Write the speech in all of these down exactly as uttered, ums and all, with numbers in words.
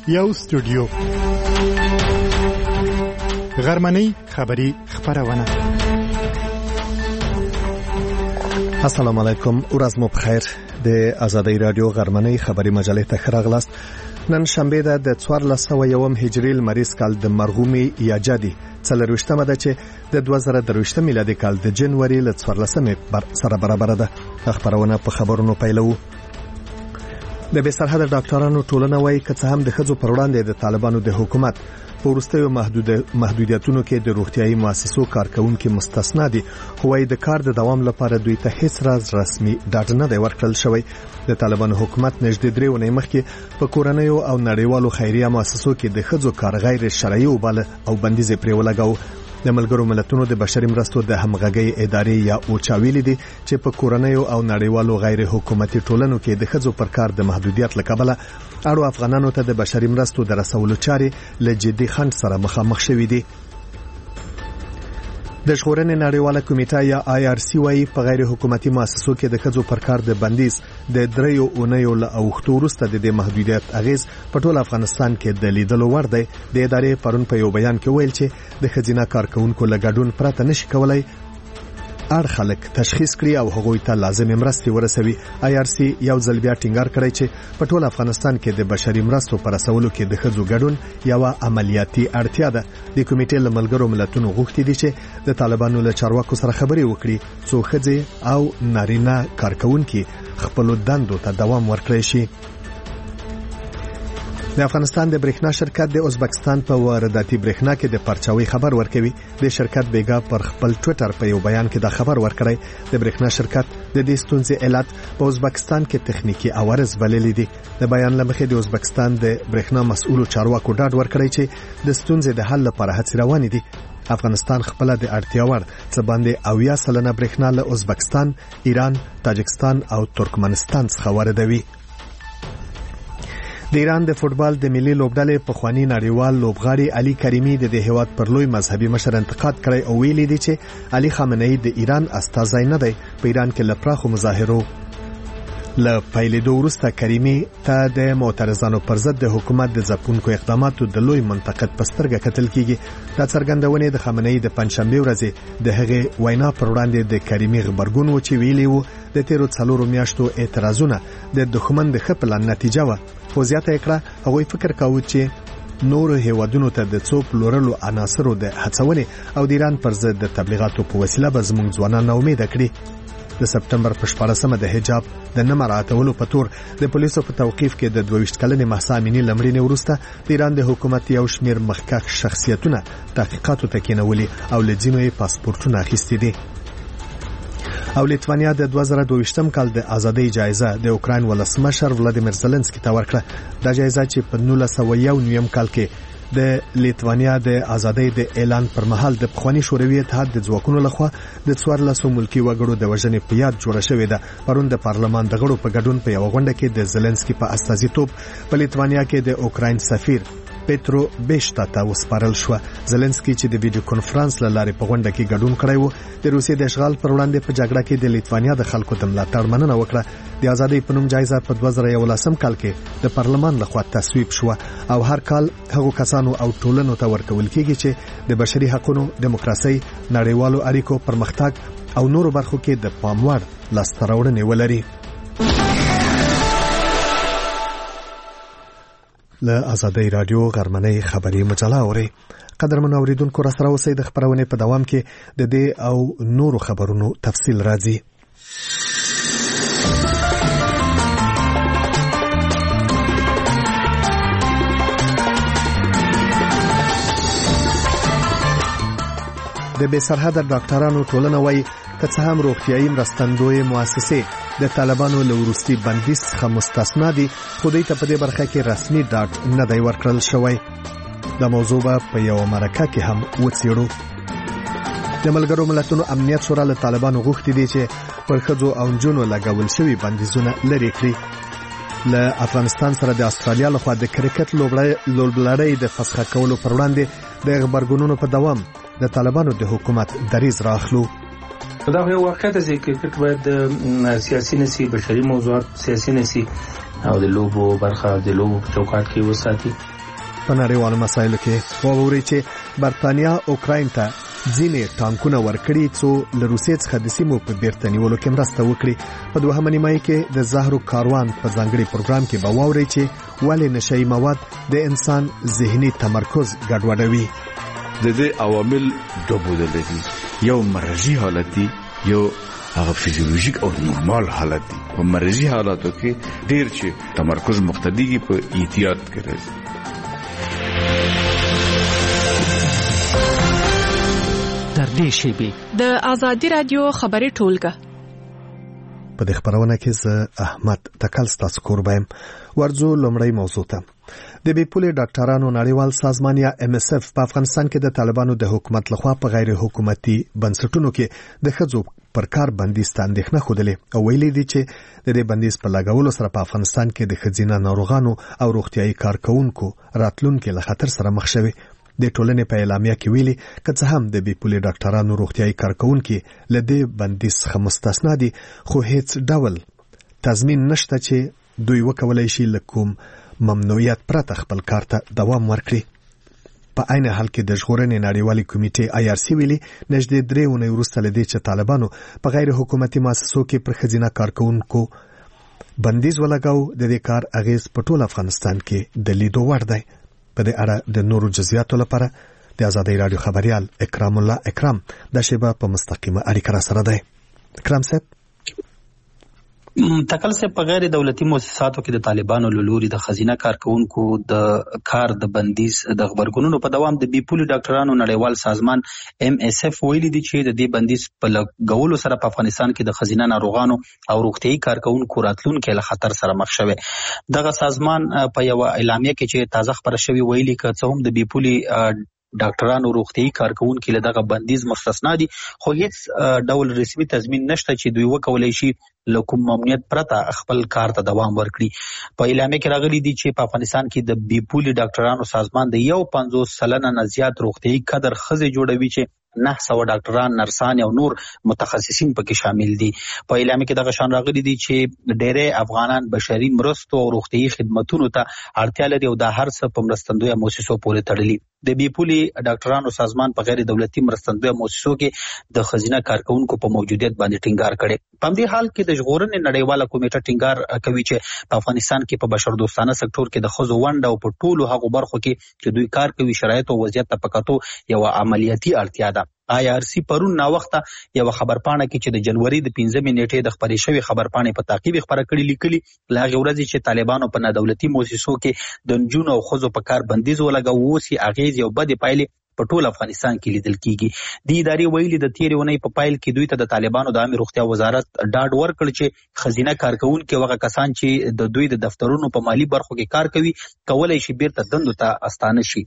یو سټوډیو غرمنۍ خبری خبرونه. السلام علیکم، ورځ مو بخیر. د آزادۍ رادیو غرمنۍ خبری مجلې ته خراغلاست. نن شنبه ده د څوارلس سوه یوم هجري لمریز کال د مرغومي یا جدي څلرویشتمه ده چې د دوه زره درویشتم میلادي کال د جنوري له څوارلسمې سره برابر ده. خبرونه په خبرونو پیلو. د بې سرحده ډاکټرانو ټولنه وايي که څه هم د ښځو پر وړاندې د طالبانو د حکومت په وروستیو محدودیتونو کې د روغتیايي مؤسسو کارکونکي مستثنا دي، خو وايي د کار د دوام لپاره دوی ته هیڅ راز رسمي ډاډ نه دی ورکړل شوی. د طالبانو حکومت نږدې درې اونۍ مخکې په کورنیو او نړیوالو خیریه مؤسسو کې د ښځو کار غیر شرعي وباله او بندیز پرې ولګاوه. د ملګرو ملتونو د بشري مرستو د همغږۍ ادارې یا اوچا ویلي دي چې په کورنیو او نړیوالو غیر حکومتي ټولنو کې د ښځو پر کار د محدودیت له کبله اړو افغانانو ته د بشري مرستو د رسولو چارې له جدي خنډ سره مخامخ شوي دي. د ژغورنې نړیواله کمیټه یا آی آر سی وايي په غیر حکومتي مؤسسو کې د ښځو پر کار د بندیز د دریو اونیو له اوښتو وروسته د دې محدودیت اغیز په ټول افغانستان کې د لیدلو وړ دی. د ادارې پرون په یو بیان کې ویل چې د ښځینه کارکونکو له ګډون پرته نشي کولای اړ خلک تشخیص کړي او هغوی ته لازمي مرستې ورسوي. آی آر سی یو ځل بیا ټینګار کړی چې په ټول افغانستان کې د بشري مرستو پر رسولو کې د ښځو ګډون یو عملیاتي اړتیا ده. د کمیټې له ملګرو ملتونو غوښتي دي چې د طالبانو له چارواکو سره خبرې وکړي څو ښځې او نارینه کارکونکي خپل دندو ته دوام ورکړي شي. د افغانستان د برېښنا شرکت د ازبکستان په وارداتي برېښنا کې د پرچاوي خبر ورکوي. د شرکت بیګا پر خپل ټوئیټر په یو بیان کې دا خبر ورکړی. د برېښنا شرکت د دې ستونزې علت په ازبکستان کې تخنیکی عوارض بللي دي. د بیان لمخې د ازبکستان د برېښنا مسؤلو چارواکو ډاډ ورکړی چې د ستونزې د حل لپاره هڅې روانې دي. افغانستان خپل د اړتیا وړ څه باندې اویا سلنه برېښنا له ازبکستان، ایران، تاجکستان او ترکمنستان څخه واردوي. د ایران د فوټبال د ملي لوبډلې پخوانی نړیوال لوبغاړي علي کریمي د دې هیواد پر لوی مذهبي مشر انتقاد کړی او ویلي دی چې علي خامنه‌ای د ایران استازی نه دی. په ایران کې له پراخو مظاهرو له پیلېدو وروسته کریمي ته د معترضانو پر ضد د حکومت د ځپونکو اقداماتو د لوی منتقد په سترګه کتل کیږي. دا څرګندونې د خامنه‌ای د پنځشنبه ورځې د هغې وینا پر وړاندې د کریمي غبرګون و چې ویلي وو د تیرو څلورو میاشتو اعتراضونه د دښمن د ښه پلان نتیجه وه. خو زیاته کړه هغوی فکر کاوه چې نور هیوادونو ته د څو پلورلو عناصرو د هڅونې او د ایران پر ضد د تبلیغاتو په وسیله به زموږ ځوانان ناامیده کړي. د سپټمبر په شپاړسمه د حجاب د نه مراعاتولو په تور د پولیسو په توقیف کې د دوه ویشت کلنې مهسا امینی لمړینې وروسته د ایران د حکومت یو شمیر مخکښ شخصیتونه تحقیقاتو ته کېنولي او له ځینو یې پاسپورټونه اخیستي دي. او لیتوانیا د دوه زره دوه کال د ازادۍ جایزه د اوکراین ولسمشر ولادیمیر زلنسکي ته ورکړه. دا جایزه چې په نولس سوه یو نویم کال کې د لیتوانیا د ازادۍ د اعلان پر مهال د پخوانی شوروي اتحاد د ځواکونو لخوا د څوارلسو ملکي وګړو د وژنې په یاد جوړه شوې ده. پرون د پارلمان د غړو په ګډون په یو غونډه کې د زلنسکي په استازیتوب په لیتوانیا کې د اوکراین سفیر پیترو بیشتا ته وسپارل شو. زلنسکي چې د ویډیو کانفرنس له لارې په غونډه کې ګډون کړی و د روسیې د اشغال پر وړاندې په جګړه کې د لیتوانیا د خلکو د ملاتړ مننه وکړه. د ازادۍ په نوم جایزه په دوه زره یولسم کال کې د پارلمان لخوا تصویب شو او هر کال هغو کسانو او ټولنو ته ورکول کېږي چې د بشري حقوقو، دیموکراسي، نړیوالو اړیکو، پرمختګ او نورو برخو کې د پام وړ لاسته راوړنې ولري. له آزادۍ رادیو غرمنۍ خبری مجله اوري. قدرمن اوریدونکو را سره اوسئ. د خبرونې په دوام کې د دې او نورو خبرونو تفصیل راځي. د بې سرحده ډاکټرانو ټولنه وايي که څه هم روغتیايي مرستندوی مؤسسې د طالبانو له وروستي بندیز څخه مستثنا دي، خو دوی ته په دې برخه کې رسمي ډاډ نه دی ورکړل شوی. دا موضوع به په یوه مرکه کې هم وڅېړو. د ملګرو ملتونو امنیت شورا له طالبانو غوښتي دي چې پر ښځو او نجونو لګول شوي بندیزونه لرې کړي. له افغانستان سره د استرالیا لخوا د کرکټ لوبلړۍ د فسخه کولو پر وړاندې د غبرګونونو په دوام د طالبانو د حکومت دریځ راخلو. دا یو واقعیت دی چې کرکټ باید سیاسي نسی، بشري موضوعات سیاسي نسی او د لوبو برخه د لوبو چوکاټ کې وساتي. په نړیوالو مسایلو کې واورئ چې برتانیا اوکراین ته ځینې ټانکونه ورکړي څو له روسیې څخه د سیمو په بیرته نیولو کې مرسته وکړي. په دوهمه نیمایي کې د زهرو کاروان په ځانګړي پروګرام کې به واورئ چې ولې نشهیي مواد د انسان ذهني تمرکز ګډوډوي. د دې عوامل دوه ډوله دي، یو مرضي حالت دی، یو هغه فزیولوژیک او نورمال حالت دی. په مرضي حالاتو کې ډیر چې تمرکز مقتدیږي په احتیاط کې راځي. در دې شیبې د آزادي رادیو خبري ټولګه په دې خبرونه کې زه احمد تکل ستاسو کوربایم. ورځو لومړی موضوع ته. د بیپولي ډاکټرانو نړیوال سازمان یا ام اس اف په افغانستان کې د طالبانو د حکومت لخوا په غیر حکومتي بنسټونو کې د ښځو پر کار بندیز ته اندېښنه ښودلې او ویلي دي چې د دې بندیز په لګولو سره په افغانستان کې د ښځینه ناروغانو او روغتیايي کارکونکو راتلونکي له خطر سره مخ شوي. د ټولنې په اعلامیه کې ویلي که څه هم د بیپولي ډاکټرانو روغتیايي کارکونکو له دې بندیز څخه مستثنا دي، خو هیڅ ډول تضمین نشته چې دوی وکولای شي له کوم ممنوعیت پرته خپل کار ته دوام ورکړي. په عین حال کې د ژغورنې نړیوالې کمیټې آی آر سی ویلي نږدې درې اونۍ وروسته له دې چې طالبانو په غیر حکومتي مؤسسو کې پر ښځینه کارکونکو بندیز ولګاو، د دې کار اغیز په ټول افغانستان کې د لیدو وړ دی. په دې اړه د نورو جزئیاتو لپاره د آزادۍ رادیو خبريال اکرام الله اکرام د شیبه په مستقیمه اړیکه را سره دی. اکرام صاحب، تکل سے په غیر دولتي مؤسساتو کې د طالبانو له لوري د خزینه کارکونکو د کار د بندیز د خبرګونونو په دوام د بیپولي ډاکټرانو نړیوال سازمان ام اس اف ویلي دي چې د دې بندیز په لګولو سره په افغانستان کې د خزینه ناروغانو او روغتيايي کارکونکو راتلونکي له خطر سره مخ شوي. دغه سازمان په یو اعلامیه کې چې تازه خبره شوی ویلي که څه هم د بیپولي ډاکټرانو روغتيايي کارکونکو له دغه بندیز مستثنا دي، خو هیڅ ډول رسمي تضمین نشته چې دوی وکولای شي له کوم ممنوعیت پرته خپل کار ته دوام ورکړي. په اعلامیه کې راغلي دي چې په افغانستان کې د بیپولي ډاکټرانو سازمان د یو پنځوس سلنه نه زیات روغتيايي کادر ښځې جوړوي چې نه سوه ډاکټران، نرسان او نور متخصصین پکې شامل دي. په اعلامیه کې دغه شان راغلي دي چې ډېری افغانان بشري مرستو او روغتيايي خدماتونو ته اړتیا لري او دا هر څه په مرستندویه مؤسسو پورې تړلي. د بیپولي ډاکټرانو سازمان په غیر دولتي مرستندویه مؤسسو کې د ښځینه کارکونکو په موجودیت باندې ټینګار کړي. په همدې حال کې د ژغورنې نړیواله کمیټه ټینګار کوي چې په افغانستان کې په بشردوستانه سکتور کې د ښځو ونډه او په ټولو هغو برخو کې چې دوی کار کوي شرایط او وضعیت ته په کتو یو عملیاتي اړتیا ده. آی آر سی پرون نا وخته یو خبرپاڼه کې چې د جنوري د پنځمې نیټې د خبرې شوی خبرپاڼې په تعقیب خبره کړې لیکلي لا غوړځي چې طالبانو په نادولتي مؤسسو کې د نجونو او ښځو په کار بندیز ولګاو، اوس یې اغیز یو بد پایلې په ټول افغانستان کې لیدل کیږي. د ادارې ویلي د تیرې اونۍ په پایل کې دوی ته د طالبانو د عامه روغتیا وزارت ډاډ ورکړ چې خزینه کارکونکو هغه کسان چې د دوی د دفترونو په مالی برخو کې کار کوي کولای شي بیرته دندو ته استانه شي.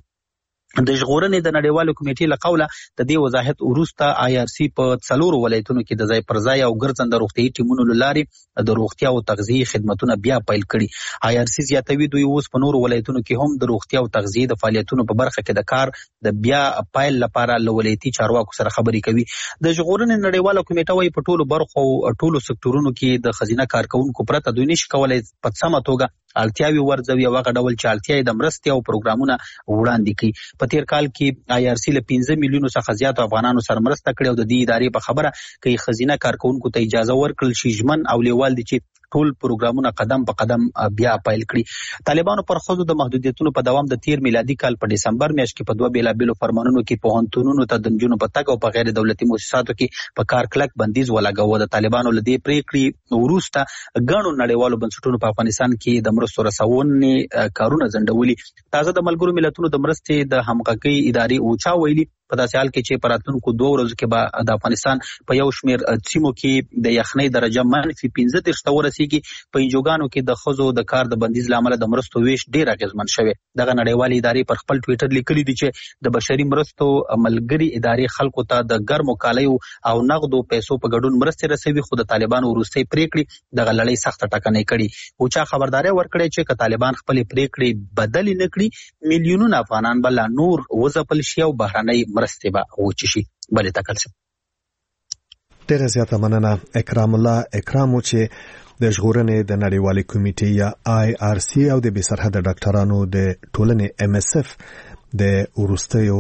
د ژغورنې د نړیوالو کمیټې له قوله د دې وضاحت وروسته آی آر سی په څلورو ولایتونو کې د ځای پر ځای او ګرځنده روغتیايي ټیمونو له لارې د روغتیا او تغذیې خدمتونه بیا پیل کړي. آی آر سی زیاتوي دوی اوس په نورو ولایتونو کې هم د روغتیا او تغذیې د فعالیتونو په برخه کې د کار د بیا پیل لپاره له ولایتي چارواکو سره خبرې کوي. د ژغورنې نړیواله کمیټه وايي په ټولو برخو او ټولو سکتورونو کې د خزینه کارکونکو پرته دوی نشي کولای په سمه توګه اړتیاوي ورځوي او هغه ډول چې اړتیا د مرستې او پروګرامونه وړاندې کوي. په تیر کال کې آی آر سی له پنځه میلیونو څخه زیات افغانانو سره مرسته کړې او د دې ادارې په خبره کوي خزینه کارکونکو ته اجازه ورکړل شي ژمن او لیوال دي چې ټول پروګرامونه قدم په قدم بیا پیل کړي. طالبانو پر ښځو د محدودیتونو په دوام د تیر میلادي کال په دسمبر میاشت کې په دوه بیلابیلو فرمانونو کې پوهنتونونو ته د نجونو په تګ او په غیر دولتي مؤسساتو کې په کار کلک بندیز ولګاوه. د طالبانو له دې پریکړې وروسته ګڼو نړیوالو بنسټونو په افغانستان کې د مرستو رسونې کارونه ځنډولي. تازه د ملګرو ملتونو د مرستې د همغږۍ ادارې اوچا ویلي په داسې حال کې چې په راتلونکو دوه ورځو کې به د افغانستان په یو شمېر سیمو کې د یخنۍ درجه منفي پنځه دېرش ته ورسېږي. په انجوګانو کې د ښځو د کار د بندیز له امله د مرستو ویش ډېر اغېزمن شوی. دغه نړیوالې ادارې پر خپل ټویټر لیکلي دي چې د بشري مرستو ملګري ادارې خلکو ته د ګرمو کالیو او نغدو پیسو په ګډون مرستې رسوي، خو د طالبانو وروستۍ پریکړې دغه لړۍ سخته ټکنۍ کړي. اوچا خبرداری ورکړی چې که طالبان خپلې پریکړې بدلې نه کړي میلیونونه افغانان به لا نور وځپل شي او بهرنۍ مرستې به وچې شي. بلې تکل شي. ډېره زیاته مننه اکرام الله اکرامو چې د ژغورنې د نړیوالې کمیټې یا آی آر سی او د بې سرحده ډاکټرانو د ټولنې ایم اس اف د وروستیو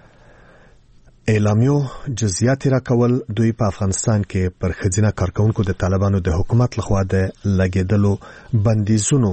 اعلامیو جزئیات راکول دوی په افغانستان کې پر ښځینه کارکونکو د طالبانو د حکومت لخوا د لګیدلو بندیزونو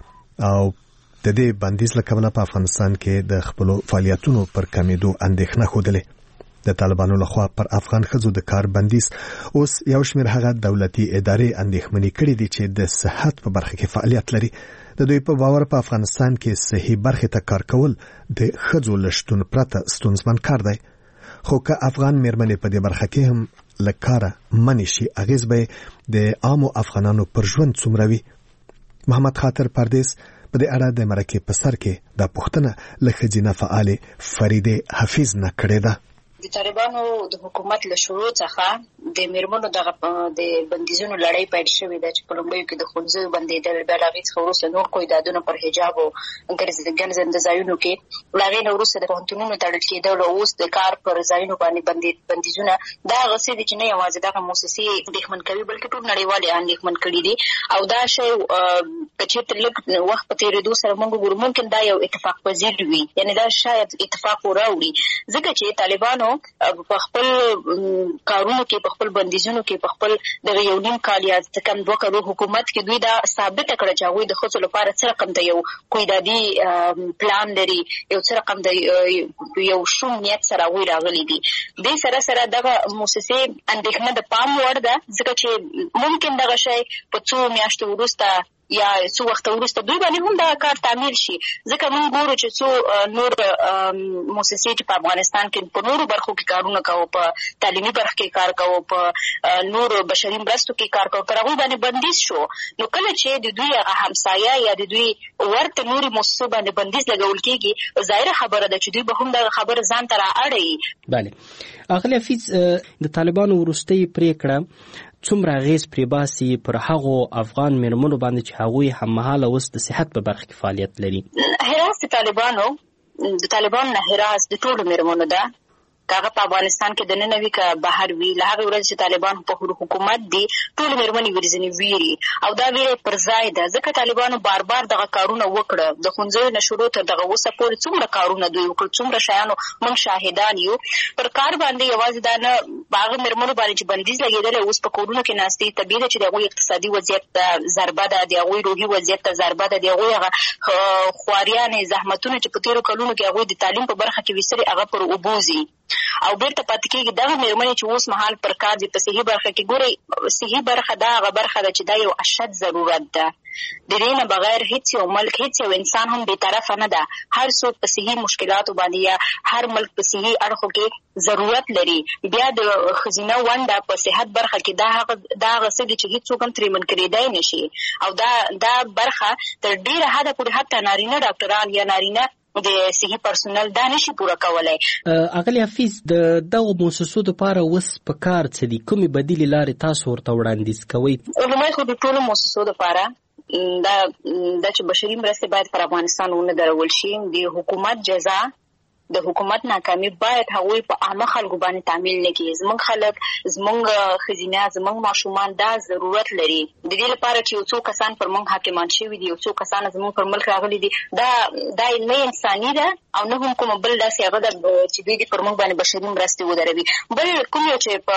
او د دې بندیز له کبله په افغانستان کې د خپل فعالیتونو پر کمیدو اندېښنه خوده. د طالبانو لخوا پر افغان ښځو د کار بندیز اوس یو شمېر هغه دولتي ادارې اندېښمنې کړې دي چې د صحت په برخه کې فعالیت لري. د دوی په باور په افغانستان کې صحي برخه ته کار کول د ښځو له شتون پرته ستونزمن کار دی. خو که افغان مېرمنې په دې برخه کې هم له کاره منې شي اغېز به د عامو افغانانو پر ژوند څومره وي. محمد خاطر پردیس په دې اړه د مرکې په سر کې د پښتنه له ښځینه فعالې فریده حفیظ نه کړې ده. د طالبانو د حکومت له شروع څخه د میرمنو دغه د بندیزونو لړۍ پیل شوې ده چې په لومړیو کې د ښوونځیو بندېدل، بیا له هغې څخه وروسته نور قیدادونه پر حجاب او ګرځنده ځایونو کې، له هغې نه وروسته د پوهنتونونو تړل کېدل او اوس د کار پر ځایونو باندې بندیزونه. دا هغه څه دي چې نه یوازې دغه موسسې اندېښمن کوي بلکې ټول نړیوال یې اندېښمن کړي دي. او دا شی که چېرته لږ وخت په تېرېدو سره موږ وګورو ممکن دا یو اتفاق پذیر وي، یعنې دا شاید اتفاق وراوړي، ځکه چې طالبانو په خپل کارونو کې په خپل بندیزونو کې په خپل د یو نیم کال یا کم دوه کالو حکومت کې دوی دا ثابته کړه چې هغوی د ښځو لپاره څه رقم د یو قیدادي پلان لري، یو څه رقم د یو شوم نیت سره هغوی راغلي دي. دې سره سره دغه موسسې اندېښنه د پام وړ ده، ځکه چې ممکن دغه شی په څو میاشتو وروسته یا څو وخت وروسته دوی باندې هم دا کار تعمیل شي. ځکه موږ ګورو چې څو نور موسسې چې په افغانستان کې په نورو برخو کې کارونه کوو، په تعلیمي برخه کې کار کوو، په نور بشري مرستو کې کار کوو، پر هغوی باندې بندیز شو. نو کله چې د دوی هغه همسایه یا د دوی ورته نورې موسسو باندې بندیز لګول کېږي، ظاهره خبره ده چې دوی به هم دغه خبره ځان ته رااړوي. بله اغلی حفیظ، د طالبانو وروستۍ پریکړه څومره اغېز پرې باسي پر هغو افغان مېرمنو باندې چې هغوی هممهاله اوس د صحت په برخه کې فعالیت لري؟ هراس د طالبانو د طالبانو نه هراس د ټولو مېرمنو ده، که هغه په افغانستان کې دننه وي که بهر وي. له هغې ورځې چې طالبان په حکومت دي ټولې مېرمنې ورځنې ویري او دا ویره پر ځای ده، ځکه طالبانو بار بار دغه کارونه وکړه. د ښوونځیو نه شروع تر دغه اوسه پورې څومره کارونه دوی وکړل، څومره شیانو موږ شاهدان یو. پر کار باندې یوازې دا نه په هغه مېرمنو باندې چې بندیز لګېدلی اوس په کورونو کې ناستې، طبیعي ده چې د هغوی اقتصادي وضعیت ته ضربه ده، د هغوی روحي وضعیت ته ضربه ده، د هغوی هغه خواریانې زحمتونه چې په تېرو کلونو کې هغوی د تعلیم په برخه کې ویستلي هغه پر اوبو ځي او بیرته پاتې کېږي. دغه مېرمنې چې اوس مهال پر کار دي په صحي برخه کې، ګورئ صحي برخه دا هغه برخه ده چې دا یو اشد ضرورت ده. د دې نه بغیر هیڅ یو ملک، هیڅ یو انسان هم بېطرفه نه ده. هر څوک په صحي مشکلاتو باندې یا هر ملک په صحي اړخو کې ضرورت لري. بیا د ښځینه ونډه په صحت برخه کې دا هغه دا هغه څه دي چې هیڅوک هم ترې منکرېدی نه شي. او دا دا برخه تر ډېره حده پورې حتی نارینه ډاکټران یا نارینه د صحي پرسونل دا نشي پوره کولی. اغلی حفیظ، د دغو موسسو دپاره اوس په کار څه دي؟ کومې بدیلې لارې تاسو ورته وړاندیز کوئ؟ لومړی خو د ټولو موسسو دپاره دا دا چې بشري مرستې باید پر افغانستان ونه درول شي. د حکومت جزا د حکومت ناکامي باید هغوی په عامه خلکو باندې تعمیل نه کړي. زموږ خلک، زموږ ښځینه، زموږ ماشومان دا ضرورت لري. د دې لپاره چې یو څو کسان پر موږ حاکمان شوي دي، یو څو کسان زموږ پر ملک راغلي دي، دا دا نه انساني ده او نه هم کومه بل داسې هغه ده چې دوی دې پر موږ باندې بشري مرستې ودروي. بل کوم یو چې په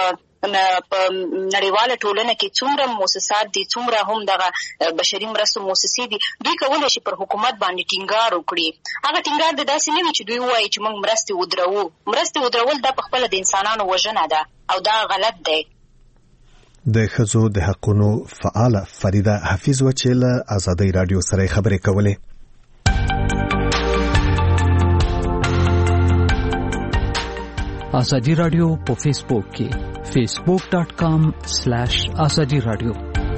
په نړیواله ټولنه کې څومره مؤسسات دي، څومره هم دغه بشري مرستو مؤسسې دي، دوی کولی شي پر حکومت باندې ټینګار وکړي. هغه ټینګار د داسې نه وي چې دوی ووایي چې موږ مرستې ودروو. مرستې ودرول دا په خپله د انسانانو وژنه ده او دا غلط دی. د ښځو د حقونو فعاله فریده حفیظ و چې له ازادۍ راډیو سره خبرې کولې. ازادي راډیو په فیسبوک کې facebook dot com slash azadi radio.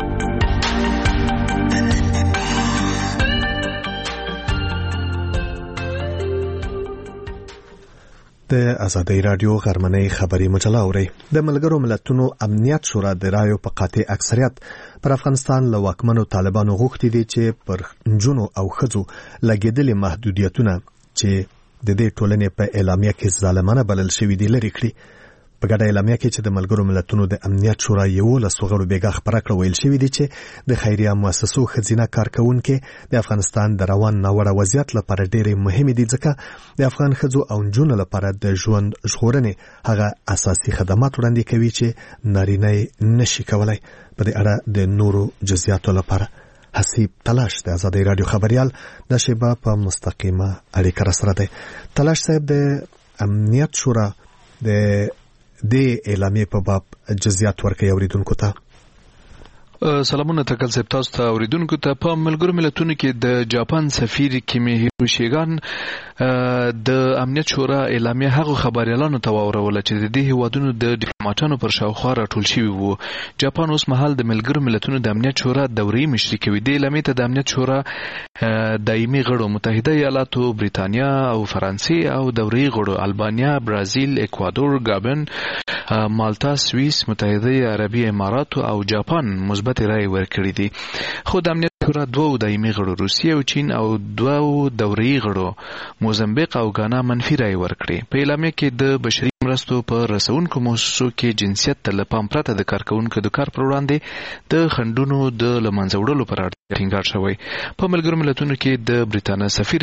د ازادۍ راډیو غرمنۍ خبري مجله اوري. د ملګرو ملتونو امنیت شورا د رایو په قاطع اکثریت پر افغانستان له واکمنو طالبانو غوښتي دي چې پر نجونو او ښځو لګېدلي محدودیتونه چې د دې ټولنې په اعلامیه کې ظالمانه بلل شوي دي لرې کړي. په ګډه اعلامیه کې چې د ملګرو ملتونو د امنیت شورا یولس غړو بیګا خبره کړه ویل شوی دی چې د خیریه مؤسسو خزینه کارکونکو د افغانستان د روان ناوړه وضعیت لپاره ډېرې مهمه دي ځکه د افغان ښځو او نجونو لپاره د ژوند ژغورنې هغه اساسي خدمات وړاندې کوي چې نارینه نشي کولای. په دې اړه د نورو جزئیاتو لپاره حسیب تلاش د آزادۍ رادیو خبريال د شیبه په مستقیمه اړیکه سره دی. تلاش صاحب د امنیت شورا د د اعلامیه په باب جزئیات ورکړي اوریدونکو ته. سلامونه تکل صاحب، تاسو ته اوریدونکو ته. په ملګرو ملتونو کې د جاپان سفیر کیمیهیرو شیګان د امنیت شورا اعلامیه هغه خبريالانو ته واوروله چې د دې هیوادونو د ډیپلوماټانو پر شاوخوا راټول شوي وو. جاپان اوس مهال د ملګرو ملتونو د امنیت شورا دوري مشري کوي. د اعلامیه ته د امنیت شورا دایمي غړو متحده ایالاتو، بریتانیا او فرانسې او دوري غړو البانیا، برازیل، اکوادور، گابن، مالتا، سوئیس، متحده عربی امارات او جاپان مثبت رائے ورکړي دي. خو د امنیت شورا دوه دایمي غړو روسیه او چین او دوه دوري غړو موزمبیق او غانا منفي رائے ورکړي. په اعلامیه کې د بشري مرستو په رسونکو مؤسسو کې جنسیت ته له پام پرته د کارکونکو د کار پر وړاندې د خنډونو د لمنځه وړلو پر اړه ټینګار شوی. په ملګرو ملتونو کې د بریتانیا سفیر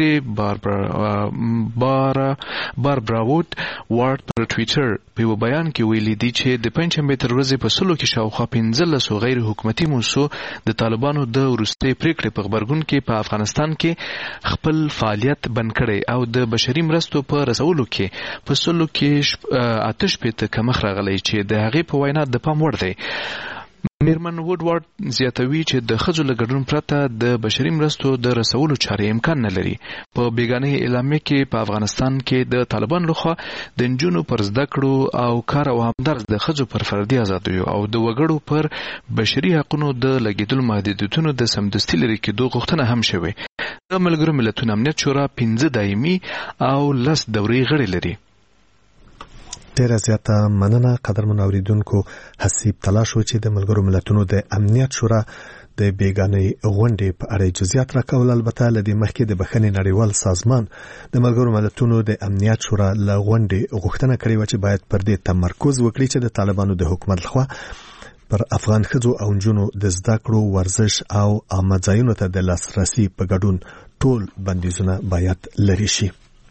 باربرا باربرا ووډ وارد پر ټویټر په یو بیان کې ویلي دي چې د پنځشنبه تر ورځې په سلو کې شاوخوا پنځلس غیر حکومتي مؤسسو د طالبانو د وروستۍ پریکړې په خبرګون کې په افغانستان کې خپل فعالیت بند کړي او د بشري مرستو په رسولو کې په سلو کې آتش پته کمخ راغلی چې د هغې په وینا د پام وړ دی. میرمن ووډ زیاتوي چې د ښځو له ګډون پرته د بشري مرستو د رسولو چارې امکان نه لري. په بیګانه اعلامیه کې په افغانستان کې د طالبان لخوا د نجونو پر زده کړو او کار او همدارس د ښځو پر فردي ازادیو او د وګړو پر بشري حقوقو د لګیدلو محدودیتونو د سمدستي لري کېدو غوښتنه هم شوې. د ملګرو ملتونو امنیت شورا پنځه دایمي او لس دوري غړي لري. ډیره زیاته مننه قدرمن اوریدونکو. حسیب تلاش و چې د ملګرو ملتونو د امنیت شورا د بیګانې غونډې په اړه جزئیات راکول. البته لدې مخکې د بخښنې نړیوال سازمان د ملګرو ملتونو د امنیت شورا له غونډې غوښتنه کړې و چې باید پر دې تمرکز وکړي چې د طالبانو د حکومت لخوا پر افغان ښځو او نجونو د زده کړو، ورزش او عامه ځایونو ته د لاسرسي په ګډون ټول بندیزونه باید لرې شي.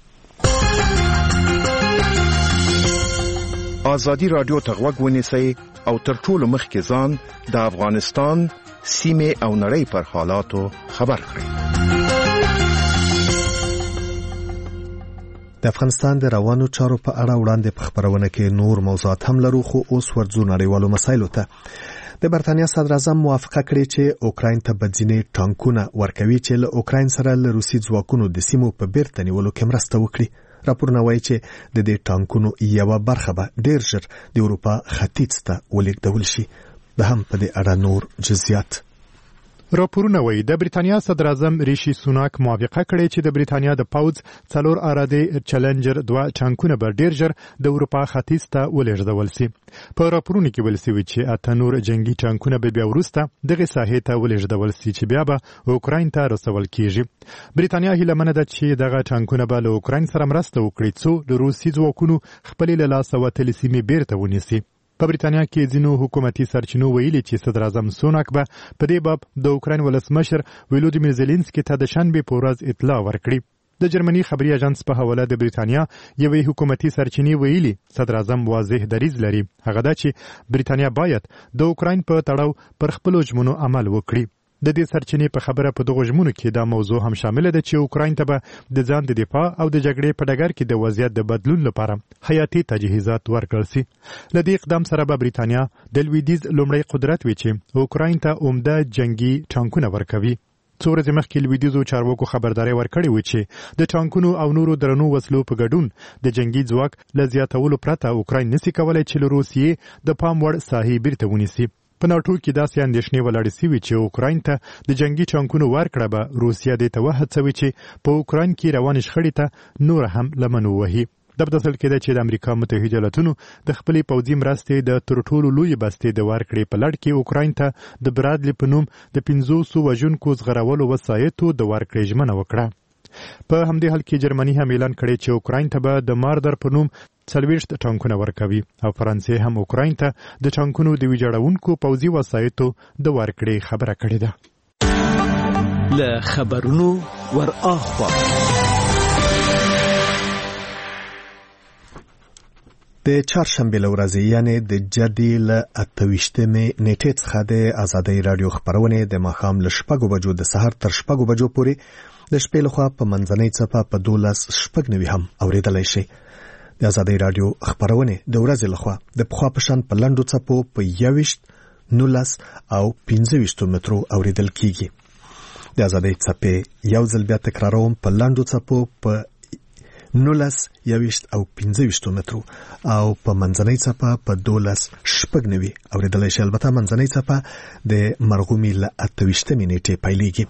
آزادی رادیو ته غوږ ونیسئ او تر ټولو مخکې ځان د افغانستان سیمې او نړۍ پر حالاتو خبر کړئ. د افغانستان د روانو چارو په اړه وړاندې په خبرونه کې نور موضوعات هم لرو، خو اوس ورځو نړیوالو مسایلو ته. د برتانیا صدر اعظم موافقه کړې چې اوکراین ته بدځینې ټانکونه ورکوي چې له اوکراین سره له روسي ځواکونو د سیمو په بیرته نیولو کې مرسته وکړي. راپورونه وایي چې د دې ټانکونو یوه برخه به ډیر ژر د اروپا ختیځ ته ولېږدول شي. د هم په دې اړه نور جزئیات. راپورونه وایي د بریتانیا صدر اعظم ریشي سوناک موافقه کړې چې د بریتانیا د پوځ څلور اراده چیلنجر دوه ټانکونه به ډیر ژر د اروپا ختیځ ته ولېږدول شي. په راپورونو کې ویل شوی چې اته نور جنگي ټانکونه به بیا وروسته دغه ساحې ته ولېږدول شي چې بیا به اوکراین ته رسول کیږي. بریتانیا هیله منه ده چې دغه ټانکونه به له اوکراین سره مرسته وکړي څو د روسي ځواکونو خپلې له لاسه وتلې سیمې بیرته ونیسي. په بریتانیا کې ځینو حکومتي سرچینو ویلي چې صدر اعظم سوناک به په دې باب د اوکراین ولسمشر ولودیمیر زيلنسکي ته د شنبې په ورځ اطلاع ورکړي. د جرمني خبري اژانس په حواله د بریتانیا یوې حکومتي سرچینې ویلي صدر اعظم واضح دریځ لري، هغه دا چې بریتانیا باید د اوکراین په تړاو پر خپل ژمنو عمل وکړي. د دې سرچینې په خبره په دغه ژمنو کې دا موضوع هم شامل ده چې اوکراین ته به د ځان د دفاع او د جګړې په ډګر کې د وضعیت د بدلون لپاره حیاتي تجهیزات ورکړل شي. له دې اقدام سره به بریتانیا د لویدیځ لومړی قدرت وي چې اوکراین ته عمده جنگي ټانکونه ورکوي. څو ورځې مخکې لویدیځو چارواکو خبرداري ورکړې و چې د ټانکونو او نورو درنو وسلو په ګډون د جنگي ځواک له زیاتولو پرته اوکراین نشي کولای چې له روسیې د پام وړ ساحې بیرته ونیسي. په ناټو کې داسې اندېښنې ولاړې شوې چې اوکراین ته د جنگي ټانکونو ورکړه به روسیه دې ته وهڅوي چې په اوکراین کې روانې شخړې ته نور هم لمن ووهي. د بدسل کېده چې د امریکا متحده ایالاتونو د خپلې پوځي مرستې د تر ټولو لوی بستې د ورکړې په لړ کې اوکراین ته د برادلي په نوم د پنځوسو وژونکو زغرولو وسایطو د ورکړې ژمنه وکړه. په همدې حال کې جرمني هم اعلان کړی چې اوکراین ته به د ماردر په نوم څلوېښت ټانکونه ورکوي او فرانسې هم اوکراین ته د ټانکونو د ویجاړونکو پوځي وسایطو د ورکړې خبره کړې ده. له خبرونو ور اخوا د چهارشنبې له ورځې یعنې د جدي له اته ویشتمې نیټې څخه د ازادۍ راډیو خپرونې د ماښام له شپږو بجو د سهار تر شپږو بجو پورې د شپې لخوا په منځنۍ څپه په دولس شپږ نوي هم اورېدلی شي. د ازادۍ راډیو خپرونې د ورځې لخوا د پخوا په شان په لنډو څپو په یوویشت نولس او پنځه ویشتو مترو اورېدل کیږي. د ازادۍ څپې یو ځل بیا تکراروم په لنډو څپو په نولس یوویشت او پنځه ویشتو مترو او په منځنۍ څپه په دولس شپږ نوي اورېدلی شي. البته منځنۍ څپه د مرغومي له اته ویشتمې نیټې پیلېږي.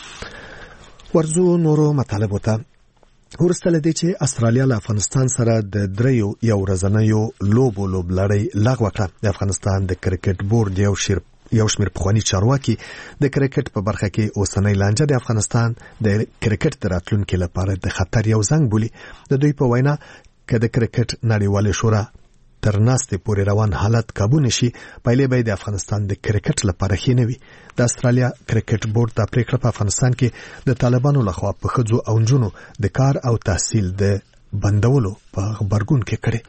ورځو نورو مطالبو ته. وروسته له دې چې استرالیا له افغانستان سره د دریو یو ورځنیو لوبو لوبلړۍ لغوه کړه، د افغانستان د کرکټ بورډ یو شیر یو شمېر پخواني چارواکي د کرکټ په برخه کې اوسنۍ لانجه د افغانستان د کرکټ د راتلونکي لپاره د خطر یو زنګ بولي. د دوی په وینا که د کرکټ نړیوالې شورا تر ناستې پورې روان حالت کابو نشي، پایلې به د افغانستان د کرکټ لپاره ښې نه وي. د استرالیا کرکټ بورډ دا پریکړه په افغانستان کې د طالبانو لخوا په ښځو او نجونو د کار او تحصیل د بندولو په غبرګون کې کړې.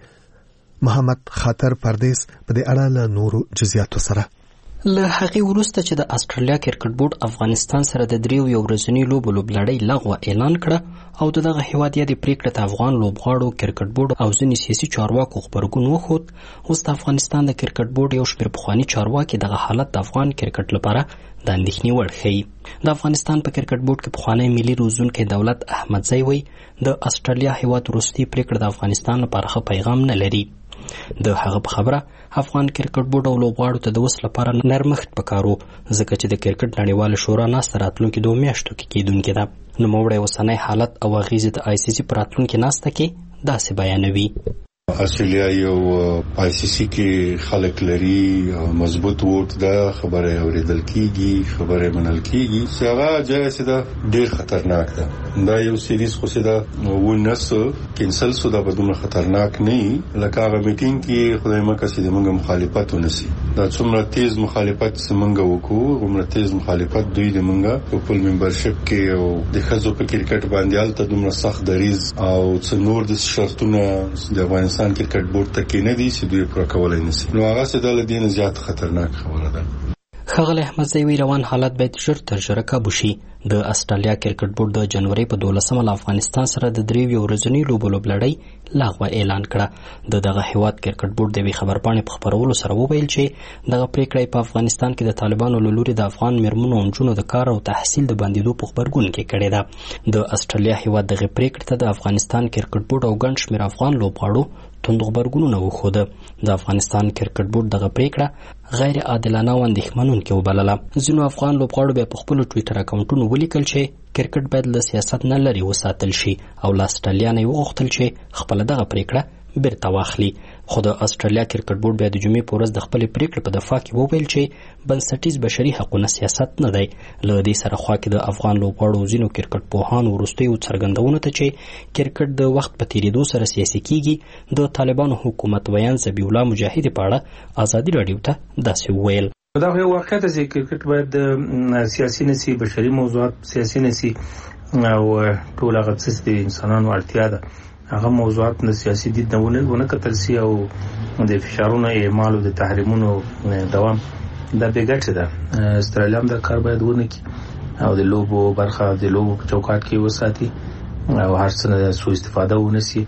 محمد خاطر پردیس په دې اړه له نورو جزئیاتو سره. له هغې وروسته چې د استرالیا کرکټ بورډ افغانستان سره د دریو یو ورځني لوبو لوبلړۍ لغوه اعلان کړه او د دغه هیواد یادې پریکړې ته افغان لوبغاړو، کرکټ بورډ او ځینې سیاسي چارواکو غبرګون وښود، اوس د افغانستان د کرکټ بورډ یو شمېر پخواني چارواکي دغه حالت د افغان کرکټ لپاره د اندېښنې وړ ښیي. د افغانستان په کرکټ بورډ کې پخوانی ملي روزونکی دولت احمدزی وایي د استرالیا هیواد وروستۍ پریکړه د افغانستان لپاره ښه پیغام نه لري. د هغه په خبره افغان کرکټ بورډ او لوبغاړو ته د وس لپاره نرمښت پکارو، ځکه چې د کرکټ نړیواله شورا ناسته راتلونکي دوه میاشتو کې کېدونکې ده. نوموړی اوسنی حالت او اغیزې د آی سی سی په راتلونکي ناسته کې داسې بیانوي. استرالیا یو آی سی سی کې خلک لري، مضبوط ووټ ده، خبره اوریدل کیږي، خبره منل کیږي. څنګه جایسه ده ډیر خطرناک ده. دا یو سیریز خو څه ده و نس کینسل سو دا بدون خطرناک نه لکه هغه میټینګ کې خدای مکه چې موږ مخالفت ونسی. دا څومره تیز مخالفت څنګه وکړو، عمره تیز مخالفت دوی د موږ په خپل ممبرشپ کې او د خزو په کرکټ باندې الته دومره سخت دریز او څنور د شرطونه د افغانستان کرکټ بورډ ته کې نه دي چې دوی پر کولای نشي. نو هغه څه د لدین زیات خطرناک خبره ده. ښاغلی احمدزی وی روان حالت باید ژر تر ژره کابو شي. د استرالیا کرکټ بورډ د جنوري په دولسمه له افغانستان سره د دریو یو ورځنیو لوبو لوبلړۍ لغوه اعلان کړه. د دغه هیواد کرکټ بورډ د یوې خبرپاڼې په خپرولو سره وویل چې دغه پریکړه په افغانستان کې د طالبانو له لوري د افغان میرمنو او نجونو د کار او تحصیل د بندېدو په غبرګون کې کړې ده. د استرالیا هیواد دغه پریکړې ته د افغانستان کرکټ بورډ او ګڼ شمېر افغان لوبغاړو توند غبرګونونه وښوده. د افغانستان کرکټ بورډ دغه پریکړه غیر عادلانه او اندېښمنونکې وبلله. ځینو افغان لوبغاړو بیا په خپلو ټویټر اکاونټونو ولیکل چې کرکټ باید له سیاست نه لرې وساتل شي او له استرالیا نه یې وغوښتل چې خپله دغه پریکړه بیرته واخلي. خو د استرالیا کرکټ بورډ بیا د جمعې په ورځ د خپلې پریکړې په دفاع کې وویل چې بنسټیز بشري حقونه سیاست نه دی. له دې سره خوا کې د افغان لوبغاړو ځینو کرکټ پوهانو وروستیو څرګندونو ته چې کرکټ د وخت په تېرېدو سره سیاسي کیږي د طالبانو حکومت ویان ذبیح الله مجاهد په اړه ازادي راډیو ته داسې وویل. دا یو واقعیت دی چې کرکټ باید سیاسي نسی، بشري موضوعات سیاسي نسی او ټول هغه څه د انسانانو اړتیا ده هغه موضوعات د سیاسي دید نه ونه کتل سي او د فشارونو اعمال او د تحریمونو دوام دا به ګټه ده. استرالیا هم دا کار باید ونه کړي او د لوبو برخه د لوبو په چوکاټ کې وساتي او هر څه نه سوء استفاده ونسی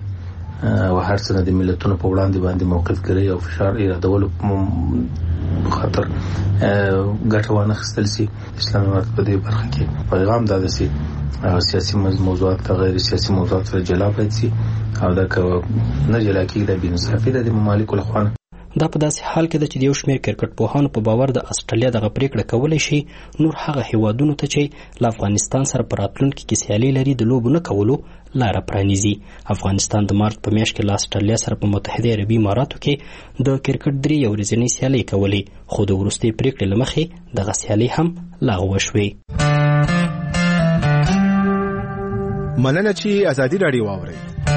او هر څه نه د ملتونو په وړاندې باندې موقف ګرځي او فشار ایرادولو خاطر ګټه وانه خستل سي. اسلامي امارت په دې برخه کې پیغام داده سي سیاسي موضوعات غیر سیاسي موضوعات سره جلا باید سي او دا که نه جلا کېږي دا بې انصافي ده د ممالکو له خوا. دا په داسې حال کې ده چې د یو شمېر کرکټ پوهانو په باور د استرالیا دغه پریکړه کولی شي نور هغه هیوادونو ته چې له افغانستان سره په راتلونکي کې سیالي لري د لوبو نه کولو لاره پرانیزي. افغانستان د مارچ په میاشت کې له استرالیا سره په متحده عربي اماراتو کې د کرکټ درې یو ورځنۍ سیالۍ کولې، خو د وروستۍ پریکړې له مخې دغه سیالۍ هم لغوه شوې. مننه چې ازادي راډیو واورئ.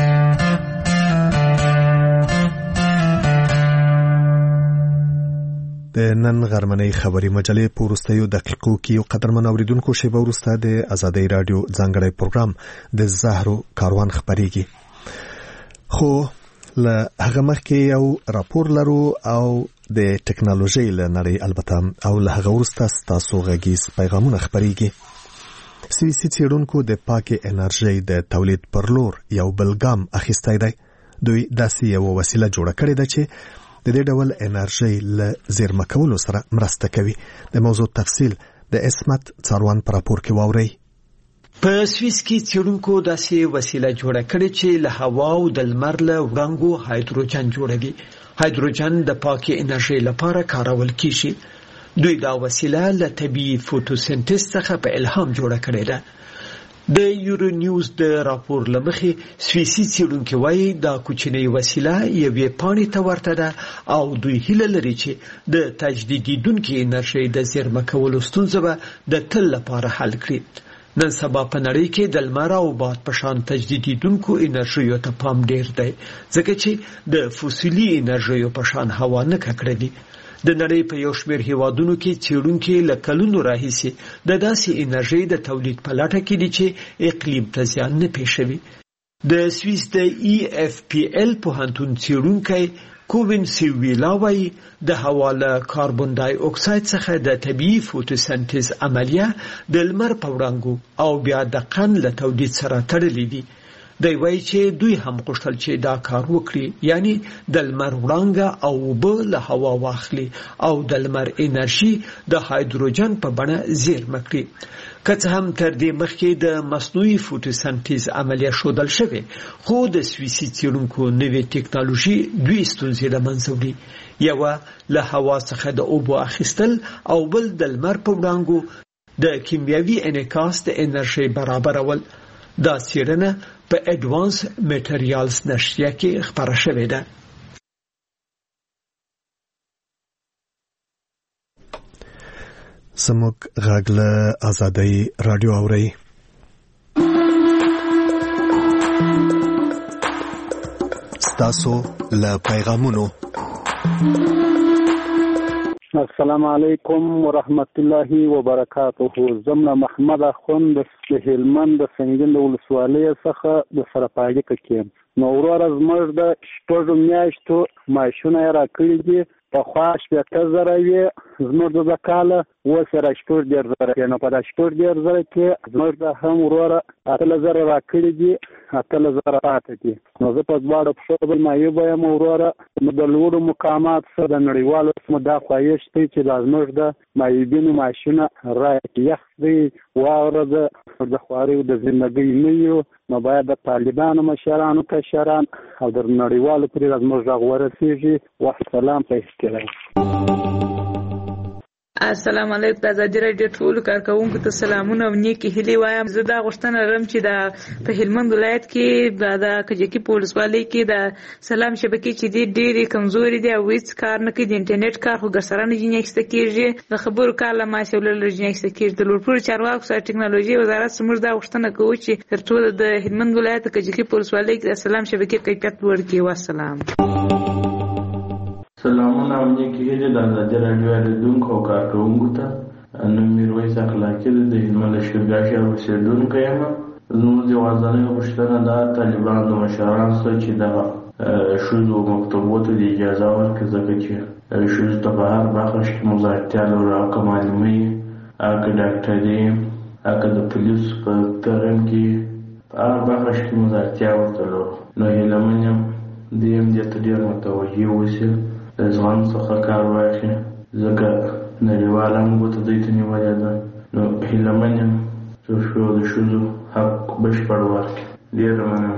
د نن غرمنۍ خبري مجلې په وروستیو دقیقو کې یو قدرمن اوریدونکو شیبه وروسته د ازادۍ راډیو ځانګړی پروګرام د زهرو کاروان خبريږي. خو له هغه مخکې یو راپور لرو او د ټکنالوژي له نړۍ البته او له هغه وروسته ستاسو غږیز پیغامونه خبريږي. سویسي څېړونکو د پاکې انرژۍ د تولید پر لور یو بل ګام اخیستی دی. دوی داسې یو وسیله جوړه کړې ده چې د دې ډول انرژۍ له زیرمه کولو سره مرسته کوي. د موضوع تفصیل د اسمت څاروان پر راپور کې واورئ. په سویس کې څېړونکو داسې وسیله جوړه کړې چې له هوا او د لمر له وړانګو هایدروجن جوړوي. هایدروجن د پاکې انرژۍ لپاره کارول کیږي. دوی دا وسیله له طبیعي فوټوسنتز څخه په الهام جوړه کړې ده. د یورو نیوز د راپور لمخې سویسي څېړونکي وایي دا کوچنۍ وسیله یوې پاڼې ته ورته ده او دوی هیله لري چې د تجدیدیدونکې انرژۍ د زیرمه کولو ستونزه به د تل لپاره حل کړي. نن سبا په نړۍ کې د لمر او باد په شان تجدیدیدونکو انرژیو ته پام ډیر دی ځکه چې د فوسیلي انرژیو په شان هوا نه ککړوي. د نړۍ په یو شمېر هیوادونو کې څېړونکي له کلونو راهیسې د داسې انرژۍ د تولید په لټه کې دي چې اقلیم ته زیان نه پېښوي. د سویس د ای اف پی ال پوهنتون څېړونکی کووین سیویلا وایي د هوا له کاربن دای اکساید څخه د طبیعي فوټوسنتز عملیه د لمر په وړانګو او بیا د قند له تولید سره تړلې دي. دوی وایي چې دوی هم غوښتل چې دا کار وکړي، یعنی د لمر وړانګه او اوبه له هوا واخلي او د لمر انرژي د هایدروجن په بڼه زیرمه کړي. که څه هم تر دې مخکې د مصنوعي فوټوسنتز عملیه ښودل شوې، خو د سویسي څېړونکو نوې ټکنالوژي دوی ستونزې له منځه وړي. یوه له هوا څخه د اوبو اخیستل او بل د لمر په وړانګو د کیمیاوي انعکاس د انرژۍ برابرول. دا څېړنه په اډوانس میټریالز نشریه کې خپره شوې ده. زموږ غږ له ازادۍ راډیو اورئ. ستاسو له پیغامونو. السلام علیکم ورحمت الله وبرکاته. زمنا محمد اخوند د هلمند د سنگین د ولسوالۍ څخه د سرپاږه کې نو ورور زموږ د شپږو میاشتو ماشونه را کړی دي په خواش په تزره وي زموږ د کاله وسره شپږ ډیر زره نه په شپږ ډیر زره کې زموږ د هم ورور اتل زره را کړی دي اتل زره پاتې دي. نو زه په ځوړ په خپل مایو به مورور د لوړو مقامات سره د نړیوالو مدا خوایش ته چې د زموږ د مایبینو ماشونه را یخ دی واوره د خواري د ژوندۍ نه یو. نو باید د طالبانو مشرانو کشران او د نړیوالو پر زموږ غږ ورسیږي. والسلام په احترام. السلام علیکم. د ازادي راډیو ټول کارکونکو ته سلامونه او نیکی هیلې وایم. زه دا غوښتنه لرم چې د په هلمند ولایت کې د کجکی پولیسوالۍ کې د سلام شبکې چې دي ډېرې کمزوري دي او هیڅ کار نه کوي. د انټرنیټ کار خو ګرسره نه جنې اخیسته کېږي، د خبرو کار له ماسې ولر جنې اخیسته کېږي. د لوړپوړو چارواکو سره ټکنالوژي وزارت زموږ دا غوښتنه کوو چې تر ټولو د هلمند ولایت د کجکی پولیسوالۍ کې د سلام شبکې کیفیت لوړ کړي. والسلام. سلامونه او نیکی هیلې د ازادي راډیو اوریدونکو او کارکوونکو ته. نوم میرویس اخلاقي د هلمند شیرګاه ښار اوسېدونکی یم. زموږ یوازینۍ غوښتنه دا طالبان د مشرانو سره چې دغه ښځو مکتوبو ته د اجازه ورکړي، ځکه چې ښځو ته په هر بخش کې مزاحمتیا لرو، هغه معلمۍ، هغه ډاکټري، هغه د پولیسو په ترم کې په هر بخش کې مزاحمتیا ورته لرو. نو هیله من یم دوی هم دې ته ډېر متوجه اوسي، د ځوان څخه کار واخلي، ځکه نړیواله موږ ته دوی ته نیولې ده. نو هیله من یم چې د ښځو حق بشپړ ورکړي. ډېره مننه.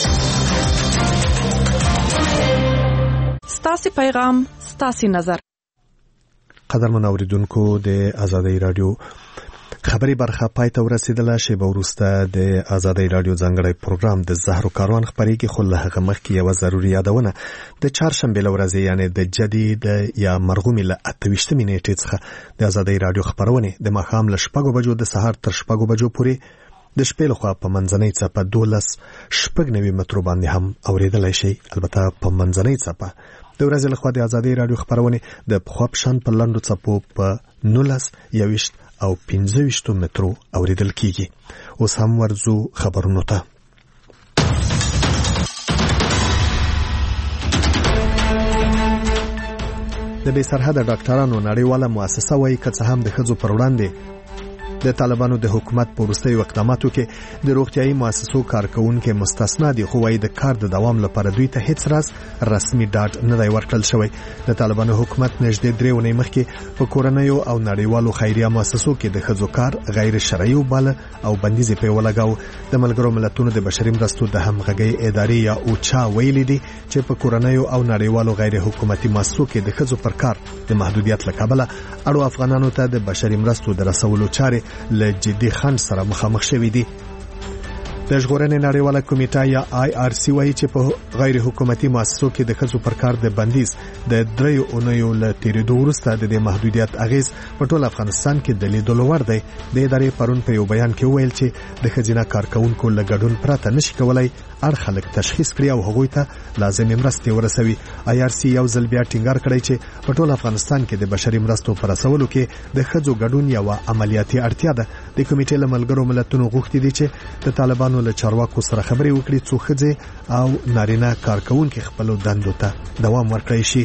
ستاسې پیغام ستاسې نظر. قدرمن اوریدونکو، د ازادۍ راډیو خبري برخه پای ته ورسېدله. شیبه وروسته د ازادۍ راډیو ځانګړی پروګرام د زهرو کاروان خپرېږي، خو له هغه مخکې یوه ضروري یادونه. د چهارشنبې له ورځې یعنې د جدي د یا مرغومې له اته ویشتمې نیټې څخه د ازادۍ راډیو خپرونې د ماښام له شپږو بجو د سهار تر شپږو بجو پورې د شپې لخوا په منځنۍ څپه دولس شپږ نوي مترو باندې هم اوریدلای شي. البته په منځنۍ څپه د ورځې لخوا د ازادۍ راډیو خبرونه د پخوا په شان په لنډو څپو په نولس یویشت او پنځه ویشت مترو اوریدل کیږي. اوس هم ورځو خبرونو ته. د بې سرحده ډاکټرانو نړیواله مؤسسه وايي که څه هم د ښځو پر وړاندې د طالبانو د حکومت په وروستیو اقداماتو کې د روغتیايي مؤسسو کارکونکو مستثنا دي، خو وايي د کار د دوام لپاره دوی ته هیڅ راز رسمي ډاډ نه دی ورکړل شوی. د طالبانو حکومت نږدې درې ونې مخکې په کورنیو او نړیوالو خیریه مؤسسو کې د ښځو کار غیر شرعي وباله او بندیز یې پرې ولګاوه. د ملګرو ملتونو د بشري مرستو د همغږۍ ادارې یا اوچا ویلي دي چې په کورنیو او نړیوالو غیر حکومتي مؤسسو کې د ښځو پر کار د محدودیت له کبله اړو افغانانو ته د بشري مرستو د رسولو چارې له جدي خنډ سره مخامخ شوي دي. د ژغورنې نړیواله کمیټه یا آی آر سی وايي چې په غیر حکومتي مؤسسو کې د ښځو پر کار د بندیز د دریو اونیو له تیریدو وروسته د دې محدودیت اغیز په ټول افغانستان کې د لیدلو وړ دی. د ادارې پرون په یو بیان کې ویل چې د ښځینه کارکونکو له ګډون پرته نشي کولای اړ خلک تشخیص کړي او هغوی ته لازمي مرستې ورسوي. آی آر سی یو ځل بیا ټینګار کړی چې په ټول افغانستان کې د بشري مرستو پر رسولو کې د ښځو ګډون یوه عملیاتي اړتیا ده. د کمیټې له ملګرو ملتونو غوښتي دي چې د طالبانو له چارواکو سره خبرې وکړي څو ښځې او نارینه کارکونکي خپلو دندو ته دوام ورکړي شي.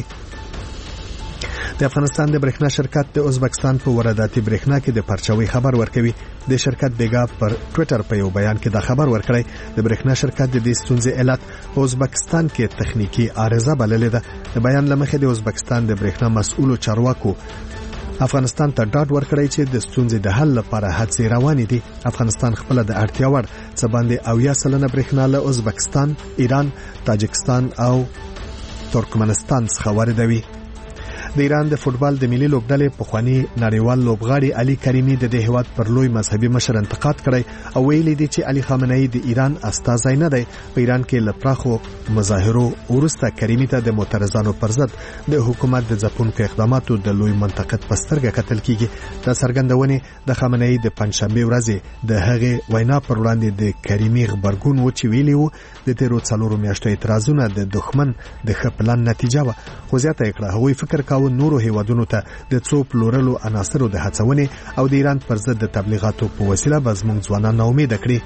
د افغانستان د برېښنا شرکت د ازبکستان په وارداتي برېښنا کې د پرچاوي خبر ورکوي. د شرکت بیګا پر ټوئیټر په یو بیان کې دا خبر ورکړی. د برېښنا شرکت د دې ستونزې علت په ازبکستان کې تخنیکی عارضه بللې ده. د بیان لمخې د ازبکستان د برېښنا مسؤلو چارواکو افغانستان ته ډاډ ورکړی چې د ستونزې د حل لپاره هڅې روانې دي. افغانستان خپل د اړتیا وړ څه باندې اویا سلنه برېښنا له ازبکستان، ایران، تاجکستان او ترکمنستان څخه واردوي. د ایران د فوتبال د ملي لوبډلې پخوانی نړیوال لوبغاړي علي کریمي د دې هیواد پر لوی مذهبي مشر انتقاد کړی او ویلي دي چې علي خامنه‌ای د ایران استازی نه دی. په ایران کې له پراخو مظاهرو وروسته کریمي ته د معترضانو پر ضد د حکومت د ځپونکو اقداماتو د لوی منتقد په سترګه کتل کیږي. دا څرګندونه د خامنه‌ای د پنځشنبه ورځې د هغې وینا پر وړاندې د کریمي خبرګون و چې ویلي وو د تیرو څلورو میاشتو اعتراضونه د دښمن د ښه پلان نتیجه وه. خو زیاته یې کړه هغوی فکر کاوه نورو هیوادونو ته د څو پلورلو عناصرو د هڅونې او د ایران پر ضد د تبلیغاتو په وسیله به زموږ ځوانان ناامید کړي.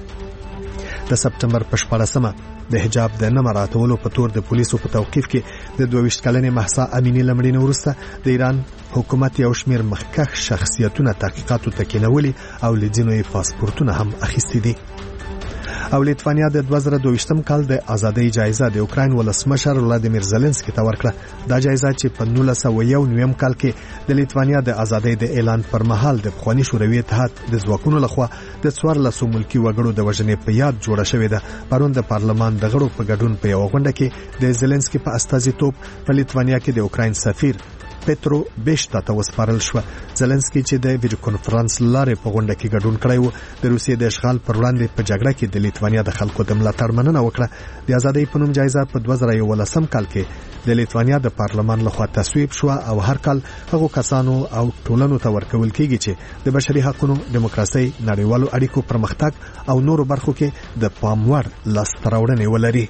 د سپټمبر په شپاړسمه د حجاب د نه مراعاتولو په تور د پولیسو په توقیف کې د دوه ویشت کلنې مهسا امینی له مړینې وروسته د ایران حکومت یو شمېر مخکښ شخصیتونه تحقیقاتو ته کېنولي او له ځینو یې پاسپورتونه هم اخیستي دي. او لیتوانیا د دوه زره دوه کال د ازادۍ جایزه د اوکراین ولسمشر ولادیمیر زيلنسکي ته ورکړه. دا جایزه چې په نولس سوه یو نویم کال کې د لیتوانیا د ازادۍ د اعلان پر مهال د پخوانی شوروي اتحاد د ځواکونو لخوا د څوارلسو ملکي وګړو د وژنې په یاد جوړه شوې ده. پرون د پارلمان د غړو په ګډون په یو غونډه کې د زيلنسکي په استازیتوب په لیتوانیا کې د اوکراین سفیر پترو بیشتا ته وسپارل شو. زيلنسکي چې د ویډیو کانفرنس لارې په غونډه کې ګډون کړی و د روسیې د اشغال پر وړاندې په جګړه کې د لیتوانیا د خلکو د ملاتړ مننه وکړه. د ازادۍ په نوم جایزه په دوه زره یولسم کال کې د لیتوانیا د پارلمان لخوا تصویب شو او هر کال هغو کسانو او ټولنو ته ورکول کیږي چې د بشري حقوقو، دیموکراسي، نړیوالو اړیکو پرمختګ او نورو برخو کې د پام وړ لاسته راوړنې ولري.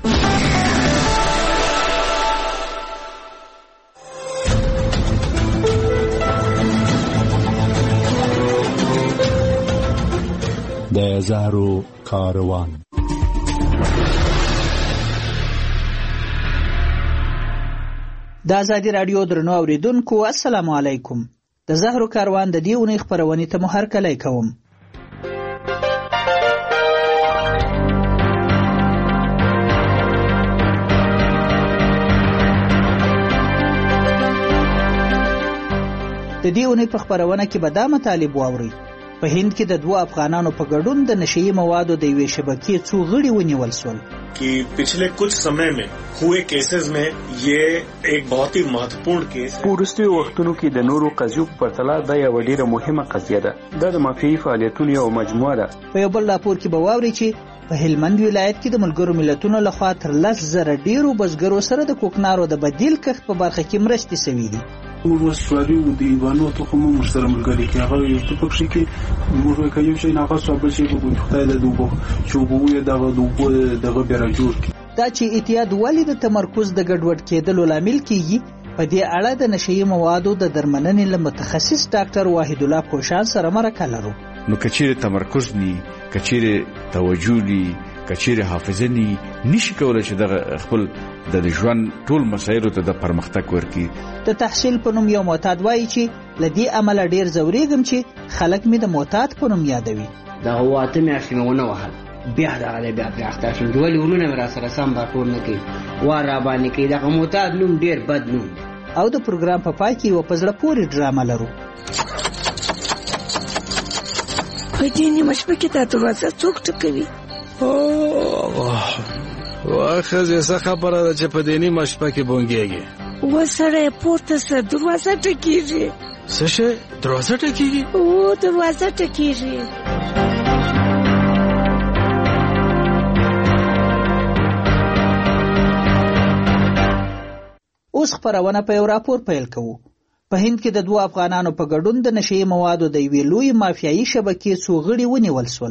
د زهرو کاروان. د ازادي رادیو درنو اوریدونکو السلام علیکم. د زهرو کاروان د دې اونۍ خبرونه ته مو هرکلی کوم. د دې اونۍ په خبرونه کې به دا مطالب واورئ. په هند کې د دوه افغانانو په ګډون د نشئی موادو د یوې شبکې څو غړي ونیول شول. कि पिछले कुछ समय में हुए केसेस में ये एक बहुत ही महत्वपूर्ण केस है. پورستي وختونو کې د نورو قضیو په پرتله دا یو ډیره مهمه قضیه ده. دا د مافیایي فعالیتونو یو مجموعه ده. په یو بل راپور کې به واورئ چې په هلمند ولایت کې د ملګرو ملتونو لخوا تر لس زره ډیرو بزګرو سره د کوکنارو د بدیل کښت په برخه کې مرستې شوې دي. موږ وسوالي و د ایوانو ته کوم مشترک ملګری کې هغه یو څه پکې کې موږ کوي چې نه غواړو بل شي په خدای د دوبو چوبوې دغه دوبو دغه بیره جوړ کی دا چې اتحاد ولې د تمرکز د ګډوډ کېدلو لامل کیږي په دې اړه د نشئی موادو د درملنې له متخصص ډاکټر واحد الله کوشان سره مرکه لرو. نو کچېره تمرکز ني کچېره توجه ني کچېره حافظه ني نشي کولای چې د خپل د ژوند ټول مسایلو ته د پرمختګ ورکړي. د تحصیل په نوم یو معتاد وایي چې لدی عمل ډیر زوريږم چې خلک می د معتاد په نوم یادوي. دا هو اته میاشتې مونه وهل بیا دا غلې بیا بیا اختاشم ولې ورونه مې را سره سم راټول نه کوي وا را باندې کوي دا معتاد نوم ډیر بد نوم. او د پروګرام په پای کې یو پزړه پورې ډرامه لرو. په دې نیمه شپه کې دا دروازه څوک ټکوي؟ واخه زه څه خبره ده چې په دې نیمه شپه کې بونګېږي؟ و سړی پورته سه دروازه ټکېږي. څه شی دروازه ټکېږي؟ او دروازه ټکېږي. اوس خبرونه په یو راپور پیل کوو. په هند کې د دوه افغانانو په ګډون د نشئی موادو د یوې لوی مافیایي شبکې څو غړي ونیول شول.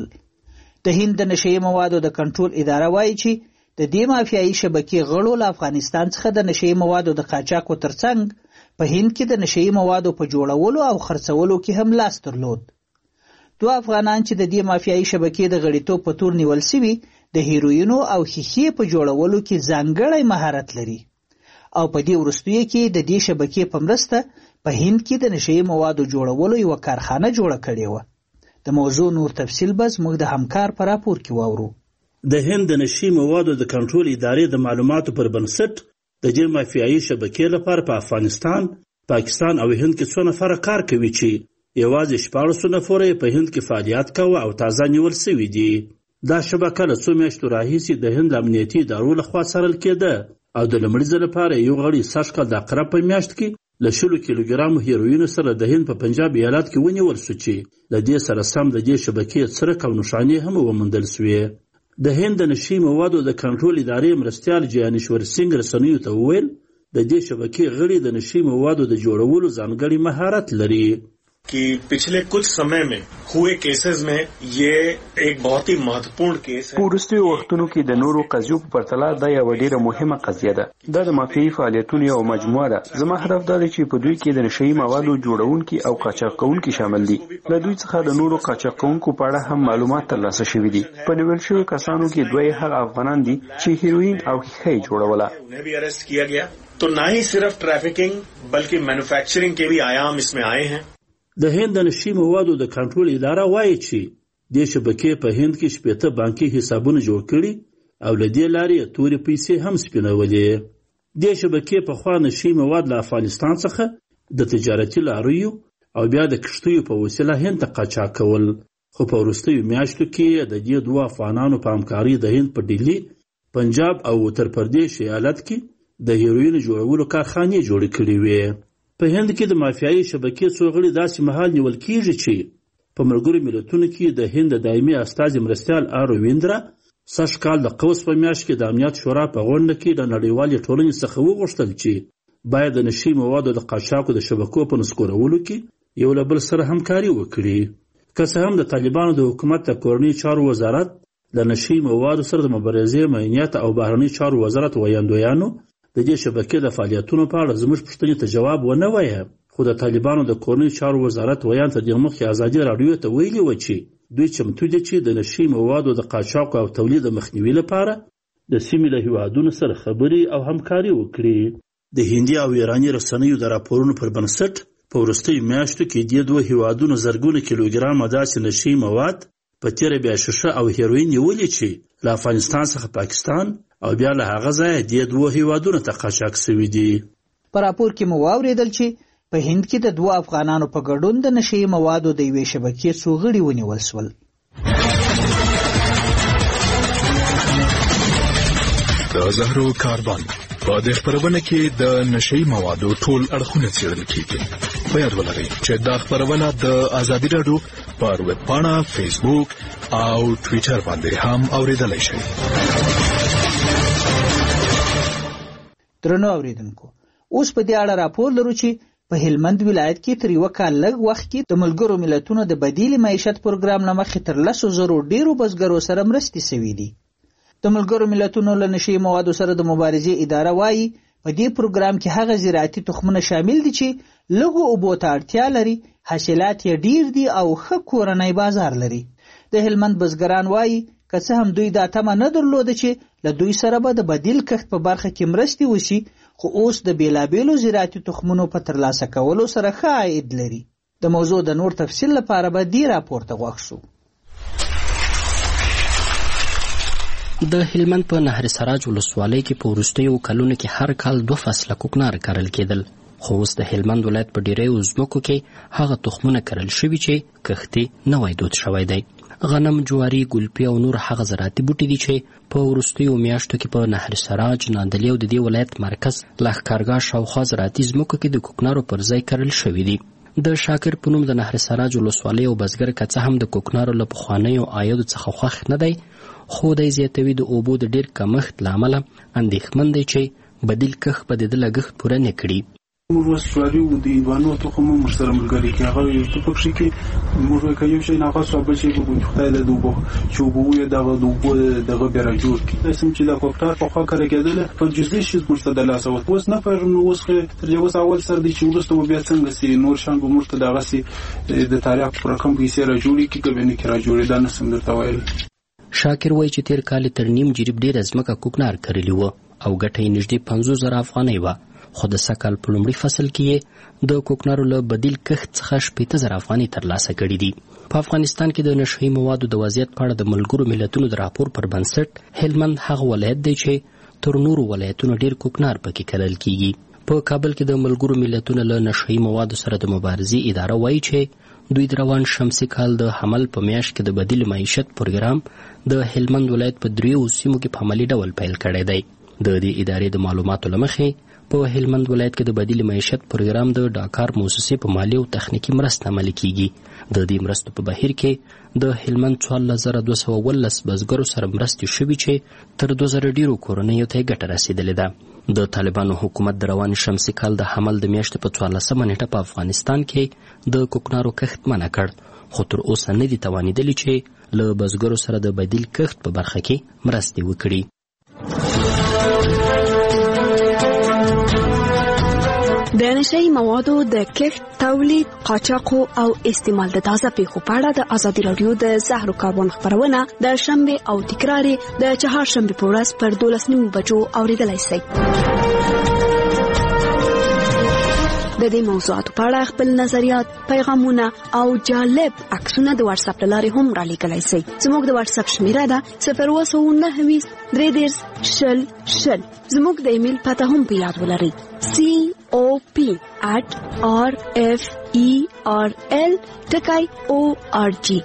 د هند د نشئی موادو د کنټرول اداره وایي چې د دې مافیایي شبکې غړو له افغانستان څخه د نشئی موادو د قاچاقو ترڅنګ په هند کې د نشئی موادو په جوړولو او خرڅولو کې هم لاس درلود. دوه افغانان چې د دې مافیایي شبکې د غړیتوب په تور نیول شوي د هیروینو او ښیښې په جوړولو کې ځانګړی مهارت لري او په دې وروستیو کې د دې شبکې په مرسته په هند کې د نشئی موادو جوړولو یو کارخانه جوړه کړې و. د موضوع نور تفصیل بس موږ د همکار پر راپور کې واورو. د هند د نشئی موادو د کنټرول ادارې د معلوماتو پر بنسټ د دې مافیایي شبکې لپاره په افغانستان، پاکستان او هند کې څو نفر کار کوي چې یوازې شپاړس نفر په هند کې فعالیت کوي او تازه نیول شوي دي. دا شبکه له څو میاشتو راهیسې د هند امنیتي ادارو لخوا څارل کېده او د لومړي ځل لپاره یو غړی سږ کال د عقرب په میاشت کې له شلو کیلوګرامو هیروینو سره د هند په پنجاب ایالت کې ونیول شو چې د دې سره سم د دې شبکې څرک او نښانې هم وموندل شوې. د هند د نشئی موادو د کنټرول ادارې مرستیال جیانیشور سینګ رسنیو ته وویل د دې شبکې غړي د نشئی موادو د جوړولو ځانګړی مهارت لري. कि पिछले कुछ समय में हुए केसेस में ये एक बहुत ही महत्वपूर्ण केस है. پورستي وختونو کې د نورو قضیو په پرتله دا یو ډیره مهمه قضیه ده. دا د مافیایي فعالیتونو یو مجموعه ده. زما هدف دا دی چې په دوی کې د نشئی موادو جوړونکي او قاچاقونکي شامل دي. د دوی څخه د نورو قاچاقونکو په اړه هم معلومات ترلاسه شوي دي. په نیول شویو کسانو کې دوی هغه افغانان دي چې هیروین او ښیښه یې جوړوله. उन्हें भी अरेस्ट किया गया. तो ना ही सिर्फ ट्रैफिकिंग बल्कि मैन्युफैक्चरिंग के भी आयाम इसमें आए हैं. د هند د نشئی موادو د کنټرول اداره وایي چې دې شبکې په هند کې شپېته بانکي حسابونه جوړ کړي او له دې لارې تورې پیسې هم سپینولې. دې شبکې پخوا نشئی مواد له افغانستان څخه د تجارتي لاریو او بیا د کښتیو په وسیله هند ته قاچاق کول. خو په وروستیو میاشتو کې د دې دوه افغانانو په همکارۍ د هند په ډیلي، پنجاب او اتر پردیش ایالت کې د هیروین جوړولو کارخانې جوړې کړې وې. په هند کې د مافیایي شبکې څو غړي داسې مهال نیول کیږي چې په ملګرو ملتونو کې د هند د دایمي استازي مرستیال آر ویندرا سږ کال د قوس په میاشت کې د امنیت شورا په غونډه کې د نړیوالې ټولنې څخه وغوښتل چې باید د نشئی موادو د قاچاقو د شبکو په نسکورولو کې یو له بل سره همکاري وکړي. که څه هم د طالبانو د حکومت د کورنۍ چارو وزارت د نشئی موادو سره د مبارزې معینیت او بهرنۍ چارو وزارت ویاندویانو د دې شبکې د فعالیتونو په اړه زموږ پوښتنې ته جواب ونه وایه. خو د طالبانو د کورنۍ چارو وزارت ویان ته د مخکې ازادي راډیو ته ویلي و چې دوی چمتو دي چې د نشئی موادو د قاچاق او تولید د مخنیوي لپاره د سیمې له هیوادونو سره خبرې او همکاري وکړي. د هندي او ایراني رسنیو د راپورونو پر بنسټ په وروستیو میاشتو کې دې دوه هیوادونو زرګونه کیلوګرامه داسې نشئی مواد په تیره بیا شیشه او هیروین نیولې چې له افغانستان څخه پاکستان او بیا له هغه ځایه دې دوه هیوادونو ته قاچاق شوي دي. په راپور کې مو واورېدل چې په هند کې د دوه افغانانو په ګډون د نشئی موادو د یوې شبکې څو غړي ونیول شول. د زهرو کاربن په دې خبرونه کې د نشئی موادو ټول اړخونه څېړل کیږي. په یاد ولرئ چې دا خبرونه د ازادي راډیو پر ویب پاڼه، فیسبوک او ټویټر باندې هم اوریدلای شئ. درنو اوریدونکو، اوس په دې اړه راپور لرو چې په هلمند ولایت کې تر یو کال لږ وخت کې د ملګرو ملتونو د بدیل معیشت پروګرام نه مخکې تر لسو زرو ډیرو بزګرو سره مرستې شوي دي. د ملګرو ملتونو له نشي موادو سره د مبارزې اداره وایي په دې پروګرام کې هغه زراعتي تخمونه شامل دي چې لږو اوبو ته اړتیا لري، حاصلات یې ډیر دي او ښه کورنی بازار لري. د هلمند بزګران وایي که څه هم دوی دا تمه نه درلوده چې له دوی سره به د بدیل کښت په برخه کې مرستې وشي، خو اوس د بیلابیلو زراعتي تخمونو په ترلاسه کولو سره ښه عاید لري. د موضوع د نور تفصیل لپاره به دې راپور ته غوږ شو. د هلمند په نهر سراج ولسوالۍ کې په وروستیو کلونو کې هر کال دوه فصله کوکنار کرل کېدل، خو اوس د هلمند ولایت په ډیریو ځمکو کې هغه تخمونه کرل شوي چې کښتې نوی دود شوی دی. غنم، جواري، ګلپي او نور هغه زراعتي بوټي دي چې په وروستیو میاشتو کې په نهر سراج، نادلي او د دې ولایت مرکز لښکرګاه شاوخوا زراعتي ځمکو کې د کوکنارو پر ځای کرل شوي دي. د شاکر په نوم د نهر سراج ولسوالۍ او بزګر که څه هم د کوکنارو له پخوانیو عایدو څخه خوښ نه دی، خو دی زیاتوي د اوبو د ډیر کمښت له امله اندېښمن دی چې بدیل کښت به د ده لګښت پوره نه کړي. موږ اوس جواري و د هندوانو تخم موږ سره ملګري کې هغه په پکښې کې موږ وایي که یو شی ناقص وه بل شی به وایي خدای له د اوبو چې اوبه وویې دغه د اوبو دغه بیا راجوړ کړي. داسې هم چې دا کوکټار پخوا کره کېدله په جزدي شي موږ ته د لاسه وت اوس نه پوهېږم نو اوس خو تر اوس اول سر دی چې وروسته به بیا څنګه سي نور شیان به موږ ته دغسې د تاریخ په رقم پیسې راجوړې کړي که بیا نه کړي راجوړې دا نه شم درته ویل. شاکر وایي چې تېر کال تر نیم جریب ډېره ځمکه کوکنار کرلي وه او ګټه یې نږدې پنځوس زره افغانۍ وه، خو د سږ کال په لومړي فصل کې یې د کوکنارو له بدیل کښت څخه شپېته زره افغانۍ ترلاسه کړي دي. په افغانستان کې د نشهیي موادو د وضعیت په اړه د ملګرو ملتونو د راپور پر بنسټ هلمند هغه ولایت دی چې تر نورو ولایتونو ډیر کوکنار پکې کرل کیږي. په کابل کې د ملګرو ملتونو له نشهیي موادو سره د مبارزې اداره وایي چې دوی د روان شمسي کال د حمل په میاشت کې د بدیل معیشت پروګرام د هلمند ولایت په دریو سیمو کې په عملي ډول پیل کړی دی. د دې ادارې د معلوماتو له مخې په هلمند ولایت کې د بدیل معیشت پروګرام د ډاکار موسسې په مالي او تخنیکي مرسته عملي کیږي. د دې مرستو په بهیر کې د هلمند څوارلس زره دوه سوه اوولس بزګرو سره مرستې شوي چې تر دوه زره ډیرو کورنیو ته یې ګټه رسېدلې ده. د طالبانو حکومت د روان شمسي کال د حمل د میاشتې په څوارلسمه نیټه په افغانستان کې د کوکنارو کښت منع کړ، خو تر اوسه نه دي توانېدلي چې له بزګرو سره د بدیل کښت په برخه کې مرستې وکړي. د نشهیي موادو د کښت، تولید، قاچاق او استعمال د تازه پیښو په اړه د ازادي راډیو د زهرو کاروان خپرونه د شنبه او تکرار د چهارشنبه په ورځ پر دولس نیمو بجو اوریدلای شئ. د دې موضوعاتو په اړه خپل نظریات، پیغامونه او جالب عکسونه د واتس اپ لارې هم را لیږلی شئ. زموږ د واتس اپ شمیره ده صفر اووه سوه نهه ویشت درې دېرش شل شل. زموږ د ایمیل پته هم په یاد ولرئ سی او پی ایٹ آر ایف ای آر ایل ټکی او آر جی.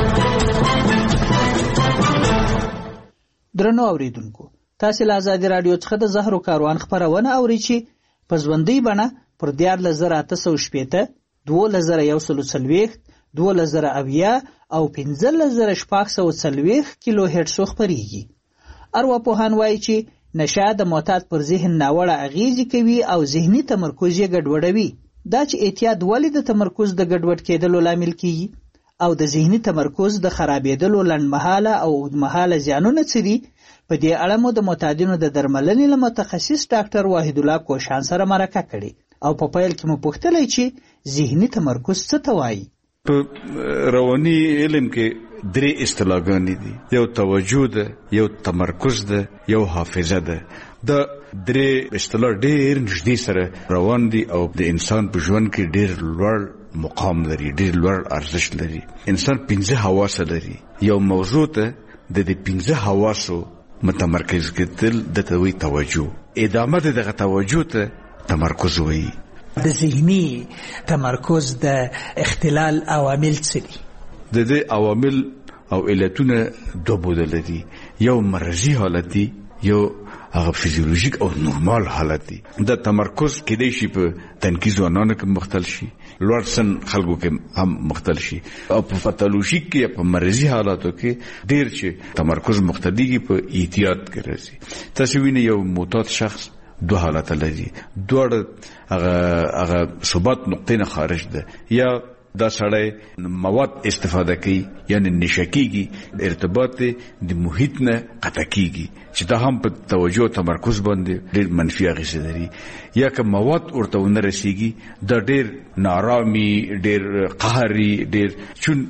درنو اوریدونکو، تاسو له ازادي راډیو څخه د زهرو کاروان خپرونه اورئ چې په ژوندۍ بڼه پر دیارلس زره اته سوه شپېته، دولس زره یو سل څلوېښت، دولس زره اویا او پنځلس زره شپږ سوه څلوېښت کیلو هرټزو خپریږي. ارواپوهان وایي چې نشه د معتاد پر ذهن ناوړه اغیزې کوي او ذهني تمرکز یې ګډوډوي. دا چې اعتیاد ولې د تمرکز د ګډوډ کېدلو لامل کیږي او د ذهني تمرکز د خرابېدلو لنډمهاله او اوږدمهاله زیانونه څه دي، په دې اړه مو د معتادینو د درملنې له متخصص ډاکټر واحد الله کوشان سره مرکه کړې او په پیل کې مو پوښتلی چې ذهني تمرکز څه ته وایي. په رواني علم کې درې اصطلاحګانې دي، یو توجه ده، یو تمرکز ده، یو حافظه ده. د درې اصطلاح ډېر نږدې سره روان دي او د انسان په ژوند کې ډېر لوړ مقام لري، ډېر لوړ ارزښت لري. انسان پنځه حواس لري. یو موضوع ته د دې پنځه حواسو متمرکز کېدل دته وایي توجه. ادامه د دغه توجه ته تمرکز وایي. د ذهني تمرکز د اختلال عوامل څه دي؟ د دې عوامل او علتونه دوه بودل دي، یو مرضي حالت دی، یو هغه فیزیولوژیک او نورمال حالت دی. د تمرکز کېدای شي په تنکي ځوانانو کې مختل شي، لوړ سن خلکو کې هم مختل شي، او په پاتولوژیک کې په مرضي حالاتو کې ډېر چې تمرکز مختديږي په احتیاط کې راځي. تاسو وینئ یو معتاد شخص دوه حالت لري. دوړ هغه هغه ثبات نقطې نه خارج ده. یا دا سړی مواد استفاده کوي یعنی نشکیږي، ارتباط د محیط نه قطع کیږي چې دا هم په توجه تمرکز باندې ډېر منفي اغېزه لري. یا که مواد ورته ونه رسیږي دا ډېر نارامي، ډېر قهري، ډېر چون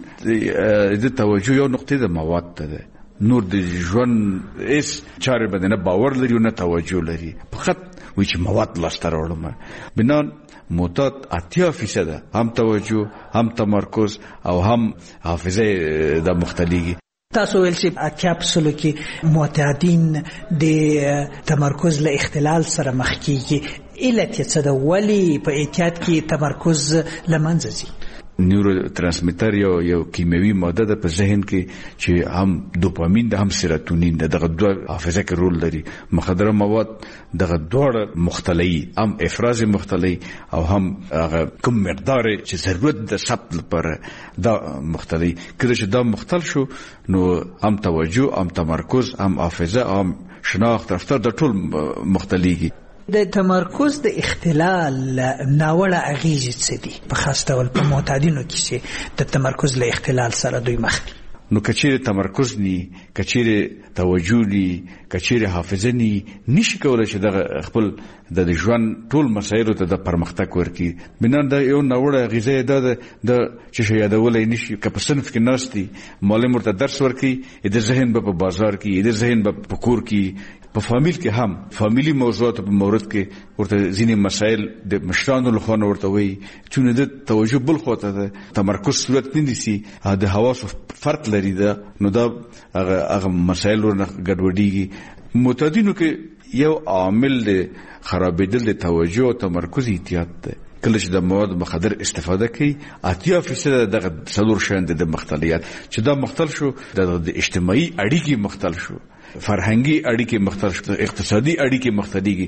د توجه یو نقطې د مواد ته ده، نور د ژوند اس چاره بدنه باور لري او نه توجه لري، فقط وی چې مواد لاسته راوړم. بنان معتاد اتیا فیصده هم توجه، هم تمرکز او هم حافظه د مختلفي. تاسو ویل چې اتیا پسلو کې معتادین د تمرکز له اختلال سره مخ کیږي، علت یې څه ده؟ ولې په اعتیاد کې تمرکز له منځه ځي؟ نیورو ترانسمیټر یو یو کیمیاوي ماده ده په ذهن کې چې هم دوپامین ده هم سیروتونین ده، دغه دوه حافظه کې رول لري. مخدره مواد دغه دوه مختلفي، هم افراز مختلفي او هم هغه کوم مقدار چې ضرورت د ثبت لپاره دا مختلفي. کله چې دا مختلف شو نو هم توجه، هم تمرکز، هم حافظه، هم شناخت رفتار د ټول مختلفي. د تمرکز د اختلال ناوړه اغیزې څه دي په خاص ډول په معتادینو کې چې د تمرکز له اختلال سره دوی مخ دي؟ نو کچیر تمرکز نی، کچیر توجه نی، کچیر حافظه نی، نشي کولای چې د خپل د ژوند ټول مسایلو ته د پرمختګ ورکړي. بنان دا یو ناوړه اغیزه ده د چې یادولای نشي. که په صنف کې ناشتي معلم ورته درس ورکړي، د ذهن په بازار کې، د ذهن په کور کې، په فامیل کې هم فامیلی موضوعات په مورد کې ورته ځینې مسایل د مشرانو لخوا ورته وي چې د توجه بل خواته ده، تمرکز صورت نه نیسي، د حواسو فرق لري ده، نو دا هغه هغه مسایل ورنه ګډوډېږي. معتادینو کې یو عامل د خرابېدل د توجه او تمرکز احتیاط ده. کله چې د مواد مخدر استفاده کوي اتیا فیصد دغه څلور شان د مختلفیت چې دا مختلف شو، د اجتماعي اړیکې مختلف شو، فرهنګي اړیکې مختلف شو، اقتصادي اړیکې مختلفي،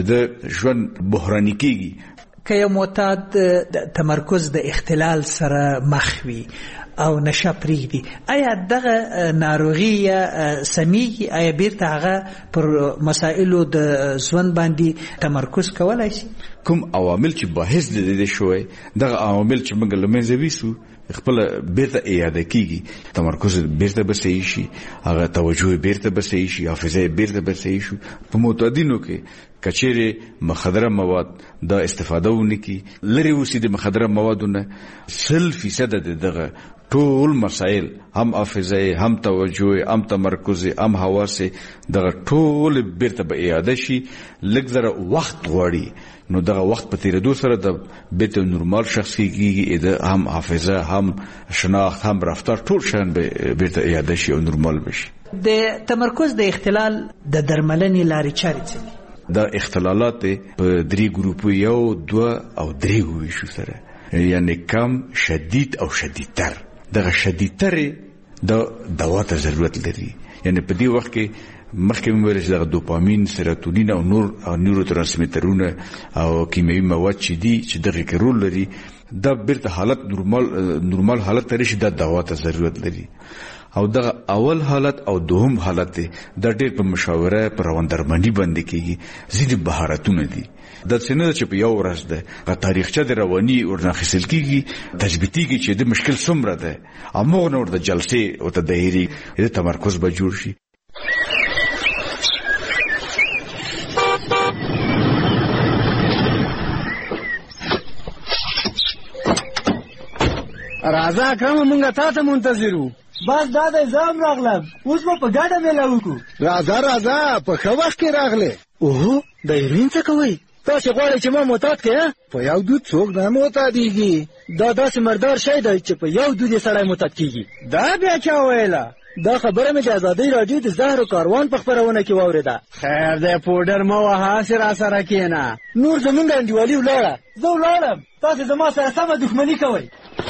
د ژوند بحراني کیږي. که یو معتاد د تمرکز د اختلال سره مخ وي او نشه پریږدي، آیا دغه ناروغي یا سمیږي؟ آیا بیرته هغه پر مسایلو د ژوند باندې تمرکز کولای شي؟ کوم عوامل چې باعث د دې شوی، دغه عوامل چې موږ له منځه ویسو خپل بیرته اعاده کیږي، تمرکز بیرته به صحیح شي، هغه توجه بیرته به صحیح شي، حافظه بیرته به صحیح شي. په معتادینو کې کچېره مخدره مواد دا استفاده ونکي، لري وسی د مخدره موادونه سل فیصد دغه ټول مسائل، هم حافظه، هم توجه، هم تمرکز، هم حواس، دغه ټول بیرته به اعاده شي. لږ زره وخت غواړي، نو دغه وخت په تیریدو سره د بیت نورمال شخصي کیږي، د هم حافظه، هم شناخت، هم رفتار، ټول شان به بیرته اعاده شي او نورمال بشي. د تمرکز د اختلال د درملنې لارې چارې څه دي؟ دا اختلالات په درې ګروپو، یو، دوه او درې ویشو سره، یعنی کم، شدید او شدیدتر. دغه شدیدتر د دوا ته ضرورت لري، یعنی په دې وخت کې مخکې موږ چې دغه دوپامین، سیروتونین او نور او نیورو ترانسمیټرونه او کیمیاوي مواد چې دي چې دغه کې رول لري، دا بیرته حالت نورمال نورمال حالت ته راشي، دا دوا ته ضرورت لري. او دغه اول حالت او دوهم حالت د ډېر په مشاوره پر روان درمانی باندې کېږي. ځینې بهارتونه دي د څنګه چې په یو ورځ ده غا تاریخچه د رواني ورناخیسل کېږي، تثبیتيږي چې د مشکل څومره ده، امو نور د جلسې او تدهيري د تمرکز به جوړ شي. راځه کوم مونږه تاسو منتظرو. بس دا د ځام راغلم، اوس به په ګډه مېله وکړو. راځه راځه په ښه وخت کې راغلې. اوهو د هیروین څه کوئ؟ تاسې غواړئ چې ما معتاد کړې؟ په یو دود څوک نه معتادېږي. دا داسې مردار شی دی چې په یو دود یې سړی معتاد کېږي. دا بیا چا ویله؟ دا خبره مې د ازادۍ راډیو د زهرو کاروان په خپرونه کې واورېده. خیر دی پوډر مه وهه، هسې راسره کښېنه. نور زمونږ انډیوالي ولاړه، زه ولاړم، تاسې زما سره سمه دښمني کوئ.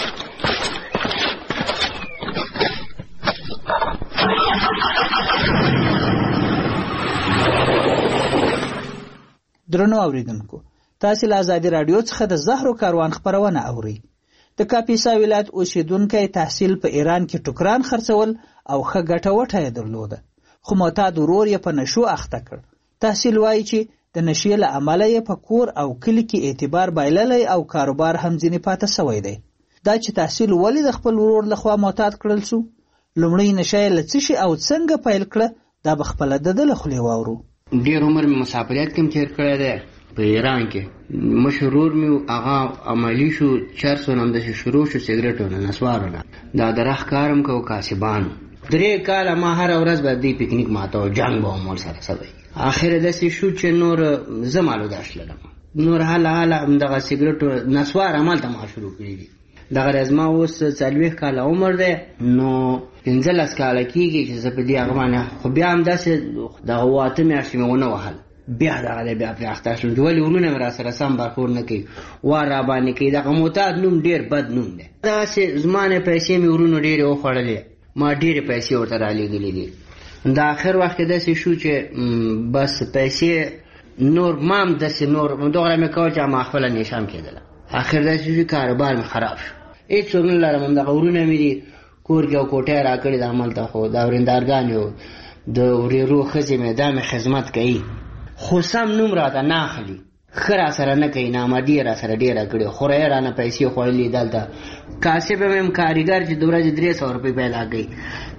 درنو اوریدونکو، تاسو له ازادي رادیو څخه د زهرو کاروان خبرونه اورئ. د کاپیسا ولایت اوسیدونکو تحصیل په ایران کې ټوکران خرڅول او ښه ګټه وټه درلوده، خو معتاد ورور یې په نشو اخته کړ. تحصیل وایي چې د نشې له امله یې په کور او کلي کې اعتبار بایللی او کاروبار هم ځینې پاته سوی دی. دا چې تحصیل ولې د خپل ورور لخوا معتاد کړل سو؟ لومړی نشه یې له څه شي او څنګه پیل کړه دا به خپله د ده له خولې واورو. ډېر عمر مې مسافریت کې هم تېر کړی دی په ایران کې. مشرور مې هغه عملي شو، چرس ونه همداسې شروع شو، سګرټونه نسوارونه دا د رخ کار هم کوو کاسبانو. درې کاله ما هره ورځ به دی پکنیک ماته و جنګ به هم ورسره سوی. آخر داسې شو چې نور زه مالوده شللم، نور حاله حاله همدغه سګرټو نسوار همالته ما شروع کړي دي. دغه زما اوس څلوېښت کاله عمر دی، نو پنځلس کاله کېږي چې زه په دې هغه باندې، خو بیا همداسې دغه اووه اته میاشتې مې ونه وهل، بیا دغه دی بیا پرې اخته شوم چې ولې ورونه مې راسره سم برخور نه کوي، وار راباندې کوي. دغه معتاد نوم ډېر بد نوم دی. دغسې زما نه پیسې مې ورونو ډېرې وخوړلې، ما ډېرې پیسې ورته رالېږلې دي. د آخر وخت کې داسې شو چې بس پیسې نور ما هم داسې نور دوغره مې کول چې ما خپله نیشام کېدله. آخر داسې شو کاروبار مې خراب شو، هېڅوک نه لرم. همدغه ورونه مې دي کور کې او کوټه یې را کړې ده همالته، خو دا ورېندارګانې و د ورېرو ښځې مې دا مې خدمت کوي، خو سم نوم راته نه اخلي، ښه را سره نه کوي، نامردي یې را سره ډېره کړې، خوره یې رانه پیسې خوړلې. دلته کاسب یم کاریګر چې د ورځې درې سوه روپۍ پیدا کوي.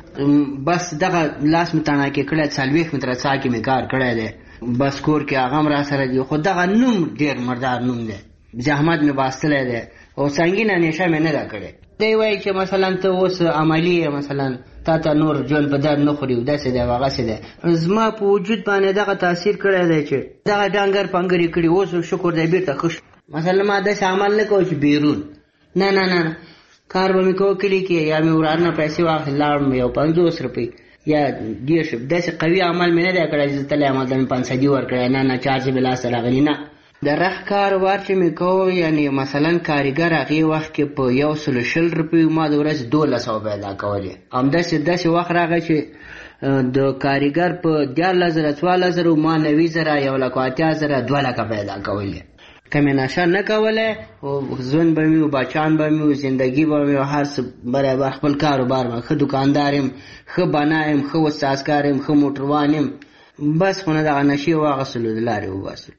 بس دغه لاس مې تڼاکې کړی، څلوېښت متره څا کې مې کار کړی دی، بس کور کې هغه هم را سره دي، خو دغه نوم ډېر مردار نوم دی، زحمت مې باستی دی او سنګینه نیشه مې نه ده کړې. دی وایي چې مثلا ته اوس عملي یې، مثلا تا ته نور ژوند په درد نه خوري، داسې دی هغسې دی. زما په وجود باندې دغه تاثیر کړی دی چې دغه ډنګر پنګر یې کړي. اوس شکر دی بېرته ښه شو. مثلا ما داسې عمل نه کوو چې بیرون، نه نه نه، کار به مې کوو کلي کې، یا مې ورار نه پیسې واخلې لاړم یو پنځوس روپۍ یا دېرش، داسې قوي عمل مې نه دی کړی چې زه تللی یم هلته مې پنځهدي ورکړی، نه نه چارج مې لاسته راغلي، نه. د رخ کاروبار چې مې کوو، یعنې مثلا کارګر هغې وخت کې په یو سلو شل روپیو ما د ورځې دولس سوه پیدا کولې. همداسې داسې وخت راغی چې د کارګر په دیارلس زره څوارلس زره ما نوي زره یو لک اتیا زره دوه لکه پیدا کولې. که مې نشه نه کولی، ژوند به مې و، بچان به مې و، زندګي به مې و، هر څه برابر خپل کاروبار مې، ښه دوکاندار یم، ښه بنا یم، ښه استازکار یم، ښه موټروان یم. بس خو نه دغه نشې واخیستلو د لارې وباسلو.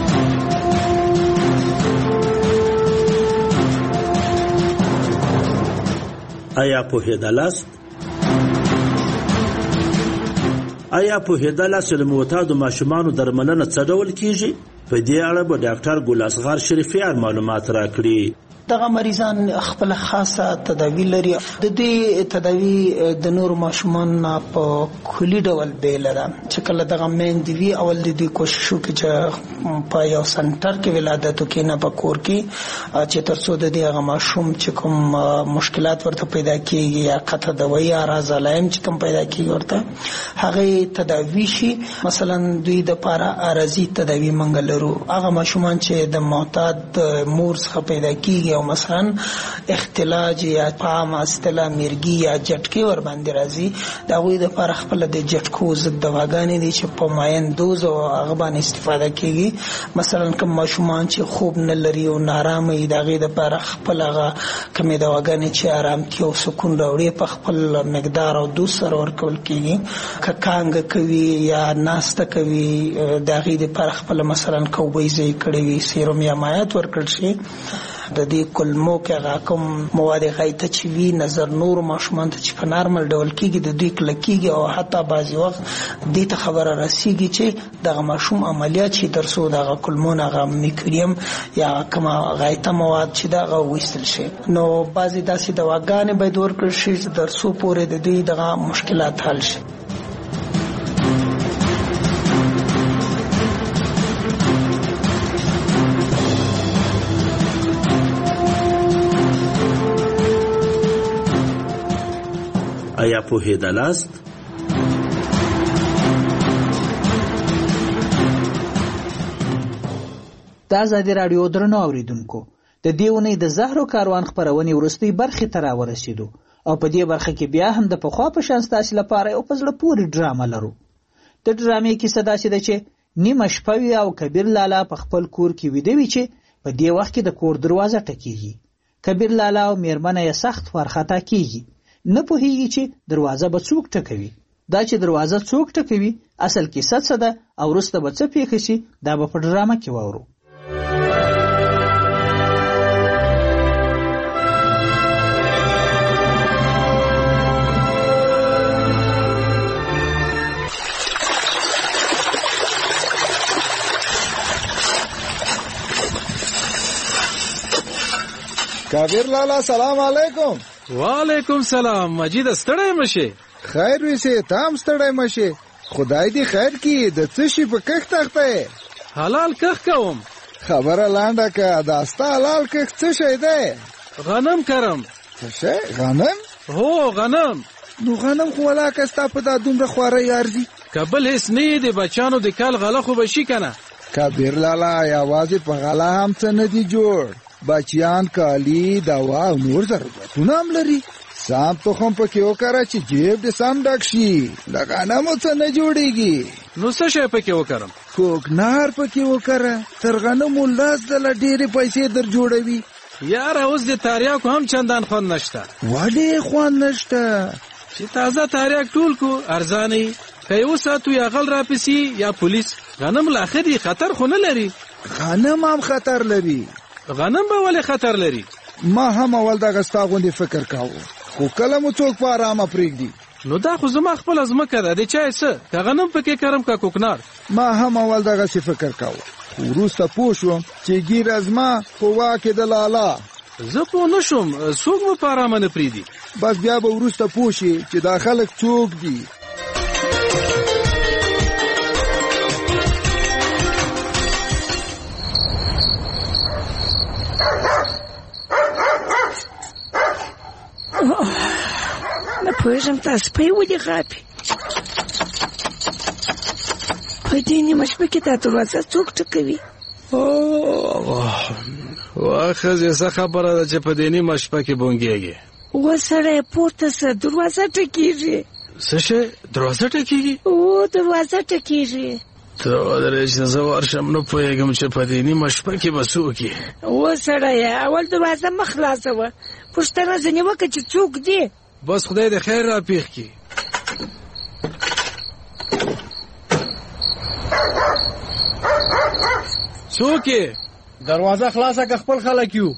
آیا پوهېدلاست؟ آیا پوهېدلاست چې د معتادو ماشومانو درملنه څه ډول کیږي؟ په دې اړه به ډاکټر ګل اصغر شریفیان معلومات راکړي. دغه مریضان خپل خاصه تداوی لري. د دې تداوی د نور ماشومان په کلی ډول بیل ده چې کله دغه میندې وي اول د دې کوشش وکړي چې په یو سنټر کې ولادت وکړي، نه په کور کې، چې تر څو د دې هغه ماشوم چې کوم مشکلات ورته پیدا کیږي یا قطع دوايي یا راز علائم چې کوم پیدا کیږي ورته هغه تداوی شي. مثلا دوی د پاره ارزي تداوی منګلرو هغه ماشومان چې د معتاد مور څخه پیدا کیږي، مثلا اختلاج یا پام اصطلاح مرګي یا جټکي ور باندې راځي، دا غوي د پر خپل د جټکو ضد دواګانې دي چې په ماین دوز او هغه باندې استفاده کیږي. مثلا کوم ماشومان چې خوب نه لري او نارامه دي، دا غي د پر خپل هغه کومې دواګانې چې آرامتیا او سکون راوړي په خپل مقدار او دوز سره ورکول کیږي. ککانګ کوي یا ناسته کوي، دا غي د پر خپل مثلا کوبیزي کړي وي، سیروم یا مایات ورکړ شي. د دې کلمو کې هغه کوم مواد غایته چې وی نظر نور ماشومان ته چې په نارمل ډول کېږي د دوی کلکېږي، او حتی بعضې وخت دې ته خبره رسېږي چې دغه ماشوم عملیات شي تر څو دغه کلمون هغه میکریم یا کومه غایته مواد چې دغه وایستل شي. نو بعضې داسې دواګانې باید ورکړل شي چې تر څو پورې د دوی دغه مشکلات حل شي. آیا پوهېدلاست؟ د ازادي راډیو درنو اوریدونکو، د دې اونۍ د زهرو کاروان خپرونې وروستۍ برخې ته راورسېدو او په دې برخه کې بیا هم د پخوا په شان ستاسې لپاره یو په زړه پورې ډرامه لرو. د ډرامې کیسه داسې ده چې نیمه شپه وي او کبیر لالا په خپل کور کې ویده وي چې په دې وخت کې د کور دروازه ټکېږي. کبیر لالا او میرمنه یې سخت وارخطا کېږي، نه پوهېږي چې دروازه به څوک ټکوي. دا چې دروازه څوک ټکوي اصل کیسه څه ده او وروسته به څه پیښ شي دا به په ډرامه کې واورو. کابیر لالا سلام علیکم. وعلیکم سلام. مجید ستړی مشه؟ خیر ویسه تام ستړی مشه. خدای دې خیر کړي. د څه شي په کښ تخته؟ حلال کښ کوم. خبره لانډه که دا ستا حلال کښ څه شی دی؟ غنم کرم. څه شی؟ غنم؟ هو غنم. نو غنم خو ولاکه ستا په دا دومره خوارۍ ارزي. که بل هېڅ نه یې د بچیانو د کال غله خو به شي که نه؟ کابیر لالا یوازې په غله هم څه نه دي جوړ. بچیان کالی دوا او نور ضرورتونه هم لري. سام تخم پکې وکړه چې جیب دې سم ډک شي. له غنمو څه نه جوړېږي. نو څه شی پکې وکړم؟ کوکنار پکې وکړه. تر غنمو لس ځله ډېرې پیسې در جوړوي. یاره اوس د تاریاکو هم چندان خوند نشته. ولې خوند نشته؟ چې تازه تاریاک ټول کو ارزانه یي. که یې وساتو یا غل راپسي یا پولیس. غنم لا ښه دي خطر خو نه لري. غنم هم خطر لري. غنم به ولې خطر لري؟ ما هم اول دغه ستا غوندې فکر کاوه خو کله مو څوک په ارامه پرېږدي. نو دا خو زما خپله ځمکه ده. د چا یې څه؟ که غنم پکې کرم که کوکنار. ما هم اول دغسې فکر کاوه خو وروسته پوه شوم چې ګیره زما په واک کې د لالا. زه پوه نه شوم څوک مو په ارامه نه پرېږدي. بس بیا به وروسته پوه شي چې دا خلک څوک دي. نه پوهېږم تاسو سپی ولې غاپي. په دې نیمه شپه کې دا دروازه څوک ټکوي؟ وا ښځې څه خبره ده چې په دې نیمه شپه کې بونګېږي؟ و سړی پورته شه دروازه ټکېږي. څه شی؟ دروازه ټکېږي؟ او دروازه ټکېږي. ته ودرې چې زه ورشم نه پوهېږم چې په دې نیمه شپه کې به څوک یې. و سړیه اول دروازه مه خلاصوه. پوښتنه ځینې وکړه چې څوک دی. بس خدای دې خیر را پیښ کړي. څوک یې؟ دروازه خلاصه که خپل خلک یو.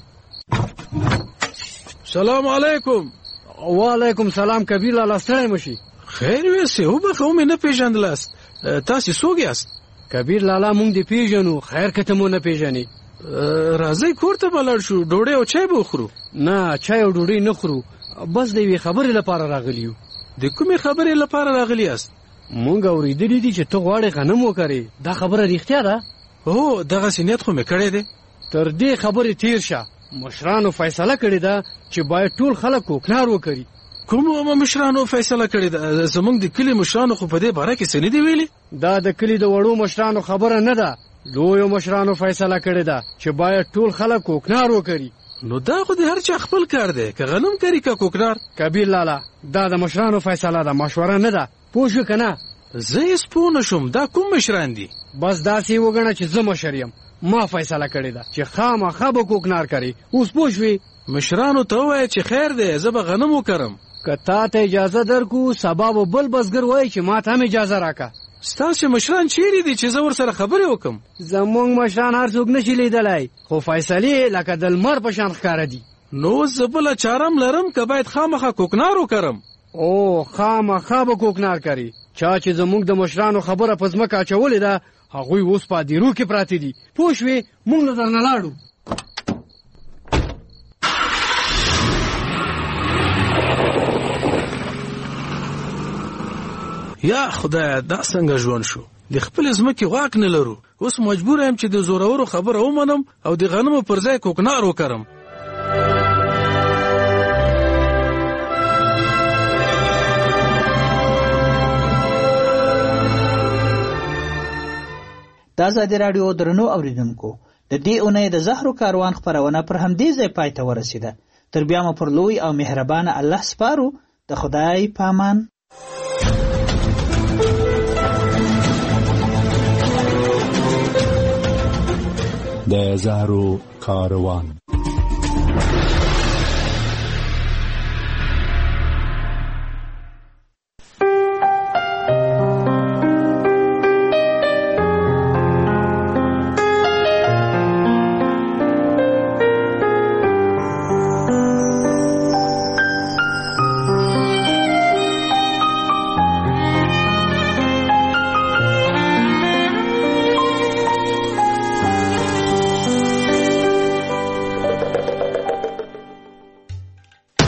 سلام علیکم. وعلیکم سلام. کبیر لالا ستړی مشي. خیر ویسې وبخه ومې نه پېژندلاست. تاسې څوک یاست؟ کبیر لالا مونږ دې پېژنو. خیر که ته مو نه پېژنې راځئ کور ته به لاړ شو. ډوډۍ او چای به وخورو. نه چای او ډوډۍ نه خورو. بس د یوې خبرې لپاره راغلی یو. د کومې خبرې لپاره راغلی یاست؟ مونږ اورېدلي دي چې ته غواړې غنم وکرې. دا خبره رښتیا ده؟ هو دغسې نیت خو مې کړی دی. تر دې خبرې تیر شه. مشرانو فیصله کړې ده چې باید ټول خلک کوکنار وکړي. کومو مشرانو فیصله کړې ده؟ زمونږ د کلي مشرانو خو په دې باره کې څه نه دي ویلي. دا د کلي د وړو مشرانو خبره نه ده. لویو مشرانو فیصله کړې ده چې باید ټول خلک کوکنار وکړي. نو دا خو د هر چا خپل کار دی. که غنم کري که کوکنار. کبیر لالا دا د مشرانو فیصله ده مشوره نه ده. پوه شو که نه؟ زه هېڅ پوه نه شوم. دا کوم مشران دي؟ بس داسې وګڼه چې زه مشر یم. ما فیصله کړې ده چې خامخا به کوکنار کري. اوس پوه شوې؟ مشرانو ته ووایه چې خیر دی زه به غنم وکرم. که تا ته اجازه درکو سبا به بل بزګر وایي چې ما ته هم اجازه راکه. ستاسې مشران چیرې دي چې زه ورسره خبرې وکړم؟ زمونږ مشران هر څوک نشي لیدلی خو فیصلې لکه د لمر په شان ښکاره دي. نو زه بله چارم لرم که باید خامخا کوکنار وکرم؟ او خامخا به کوکنار کوي. چا چې زمونږ د مشرانو خبره په ځمکه اچولې ده هغوی اوس په دیرو کې پراته دي. پوه شوې؟ مونږ له درنه لاړو. یا خدایه دا څنګه ژوند شو؟ د خپلې ځمکې واک نه لرو. اوس مجبور یم چې د زورورو خبره ومنم او د غنمو پر ځای کوکنار وکرم. د ازادي راډیو درنو اوریدونکو د دې اونۍ د زهرو کاروان خپرونه پر همدې ځای پای ته ورسېده. تر بیا مو پر لوی او مهربانه الله سپارو. د خدای په امان. د زهرو کاروان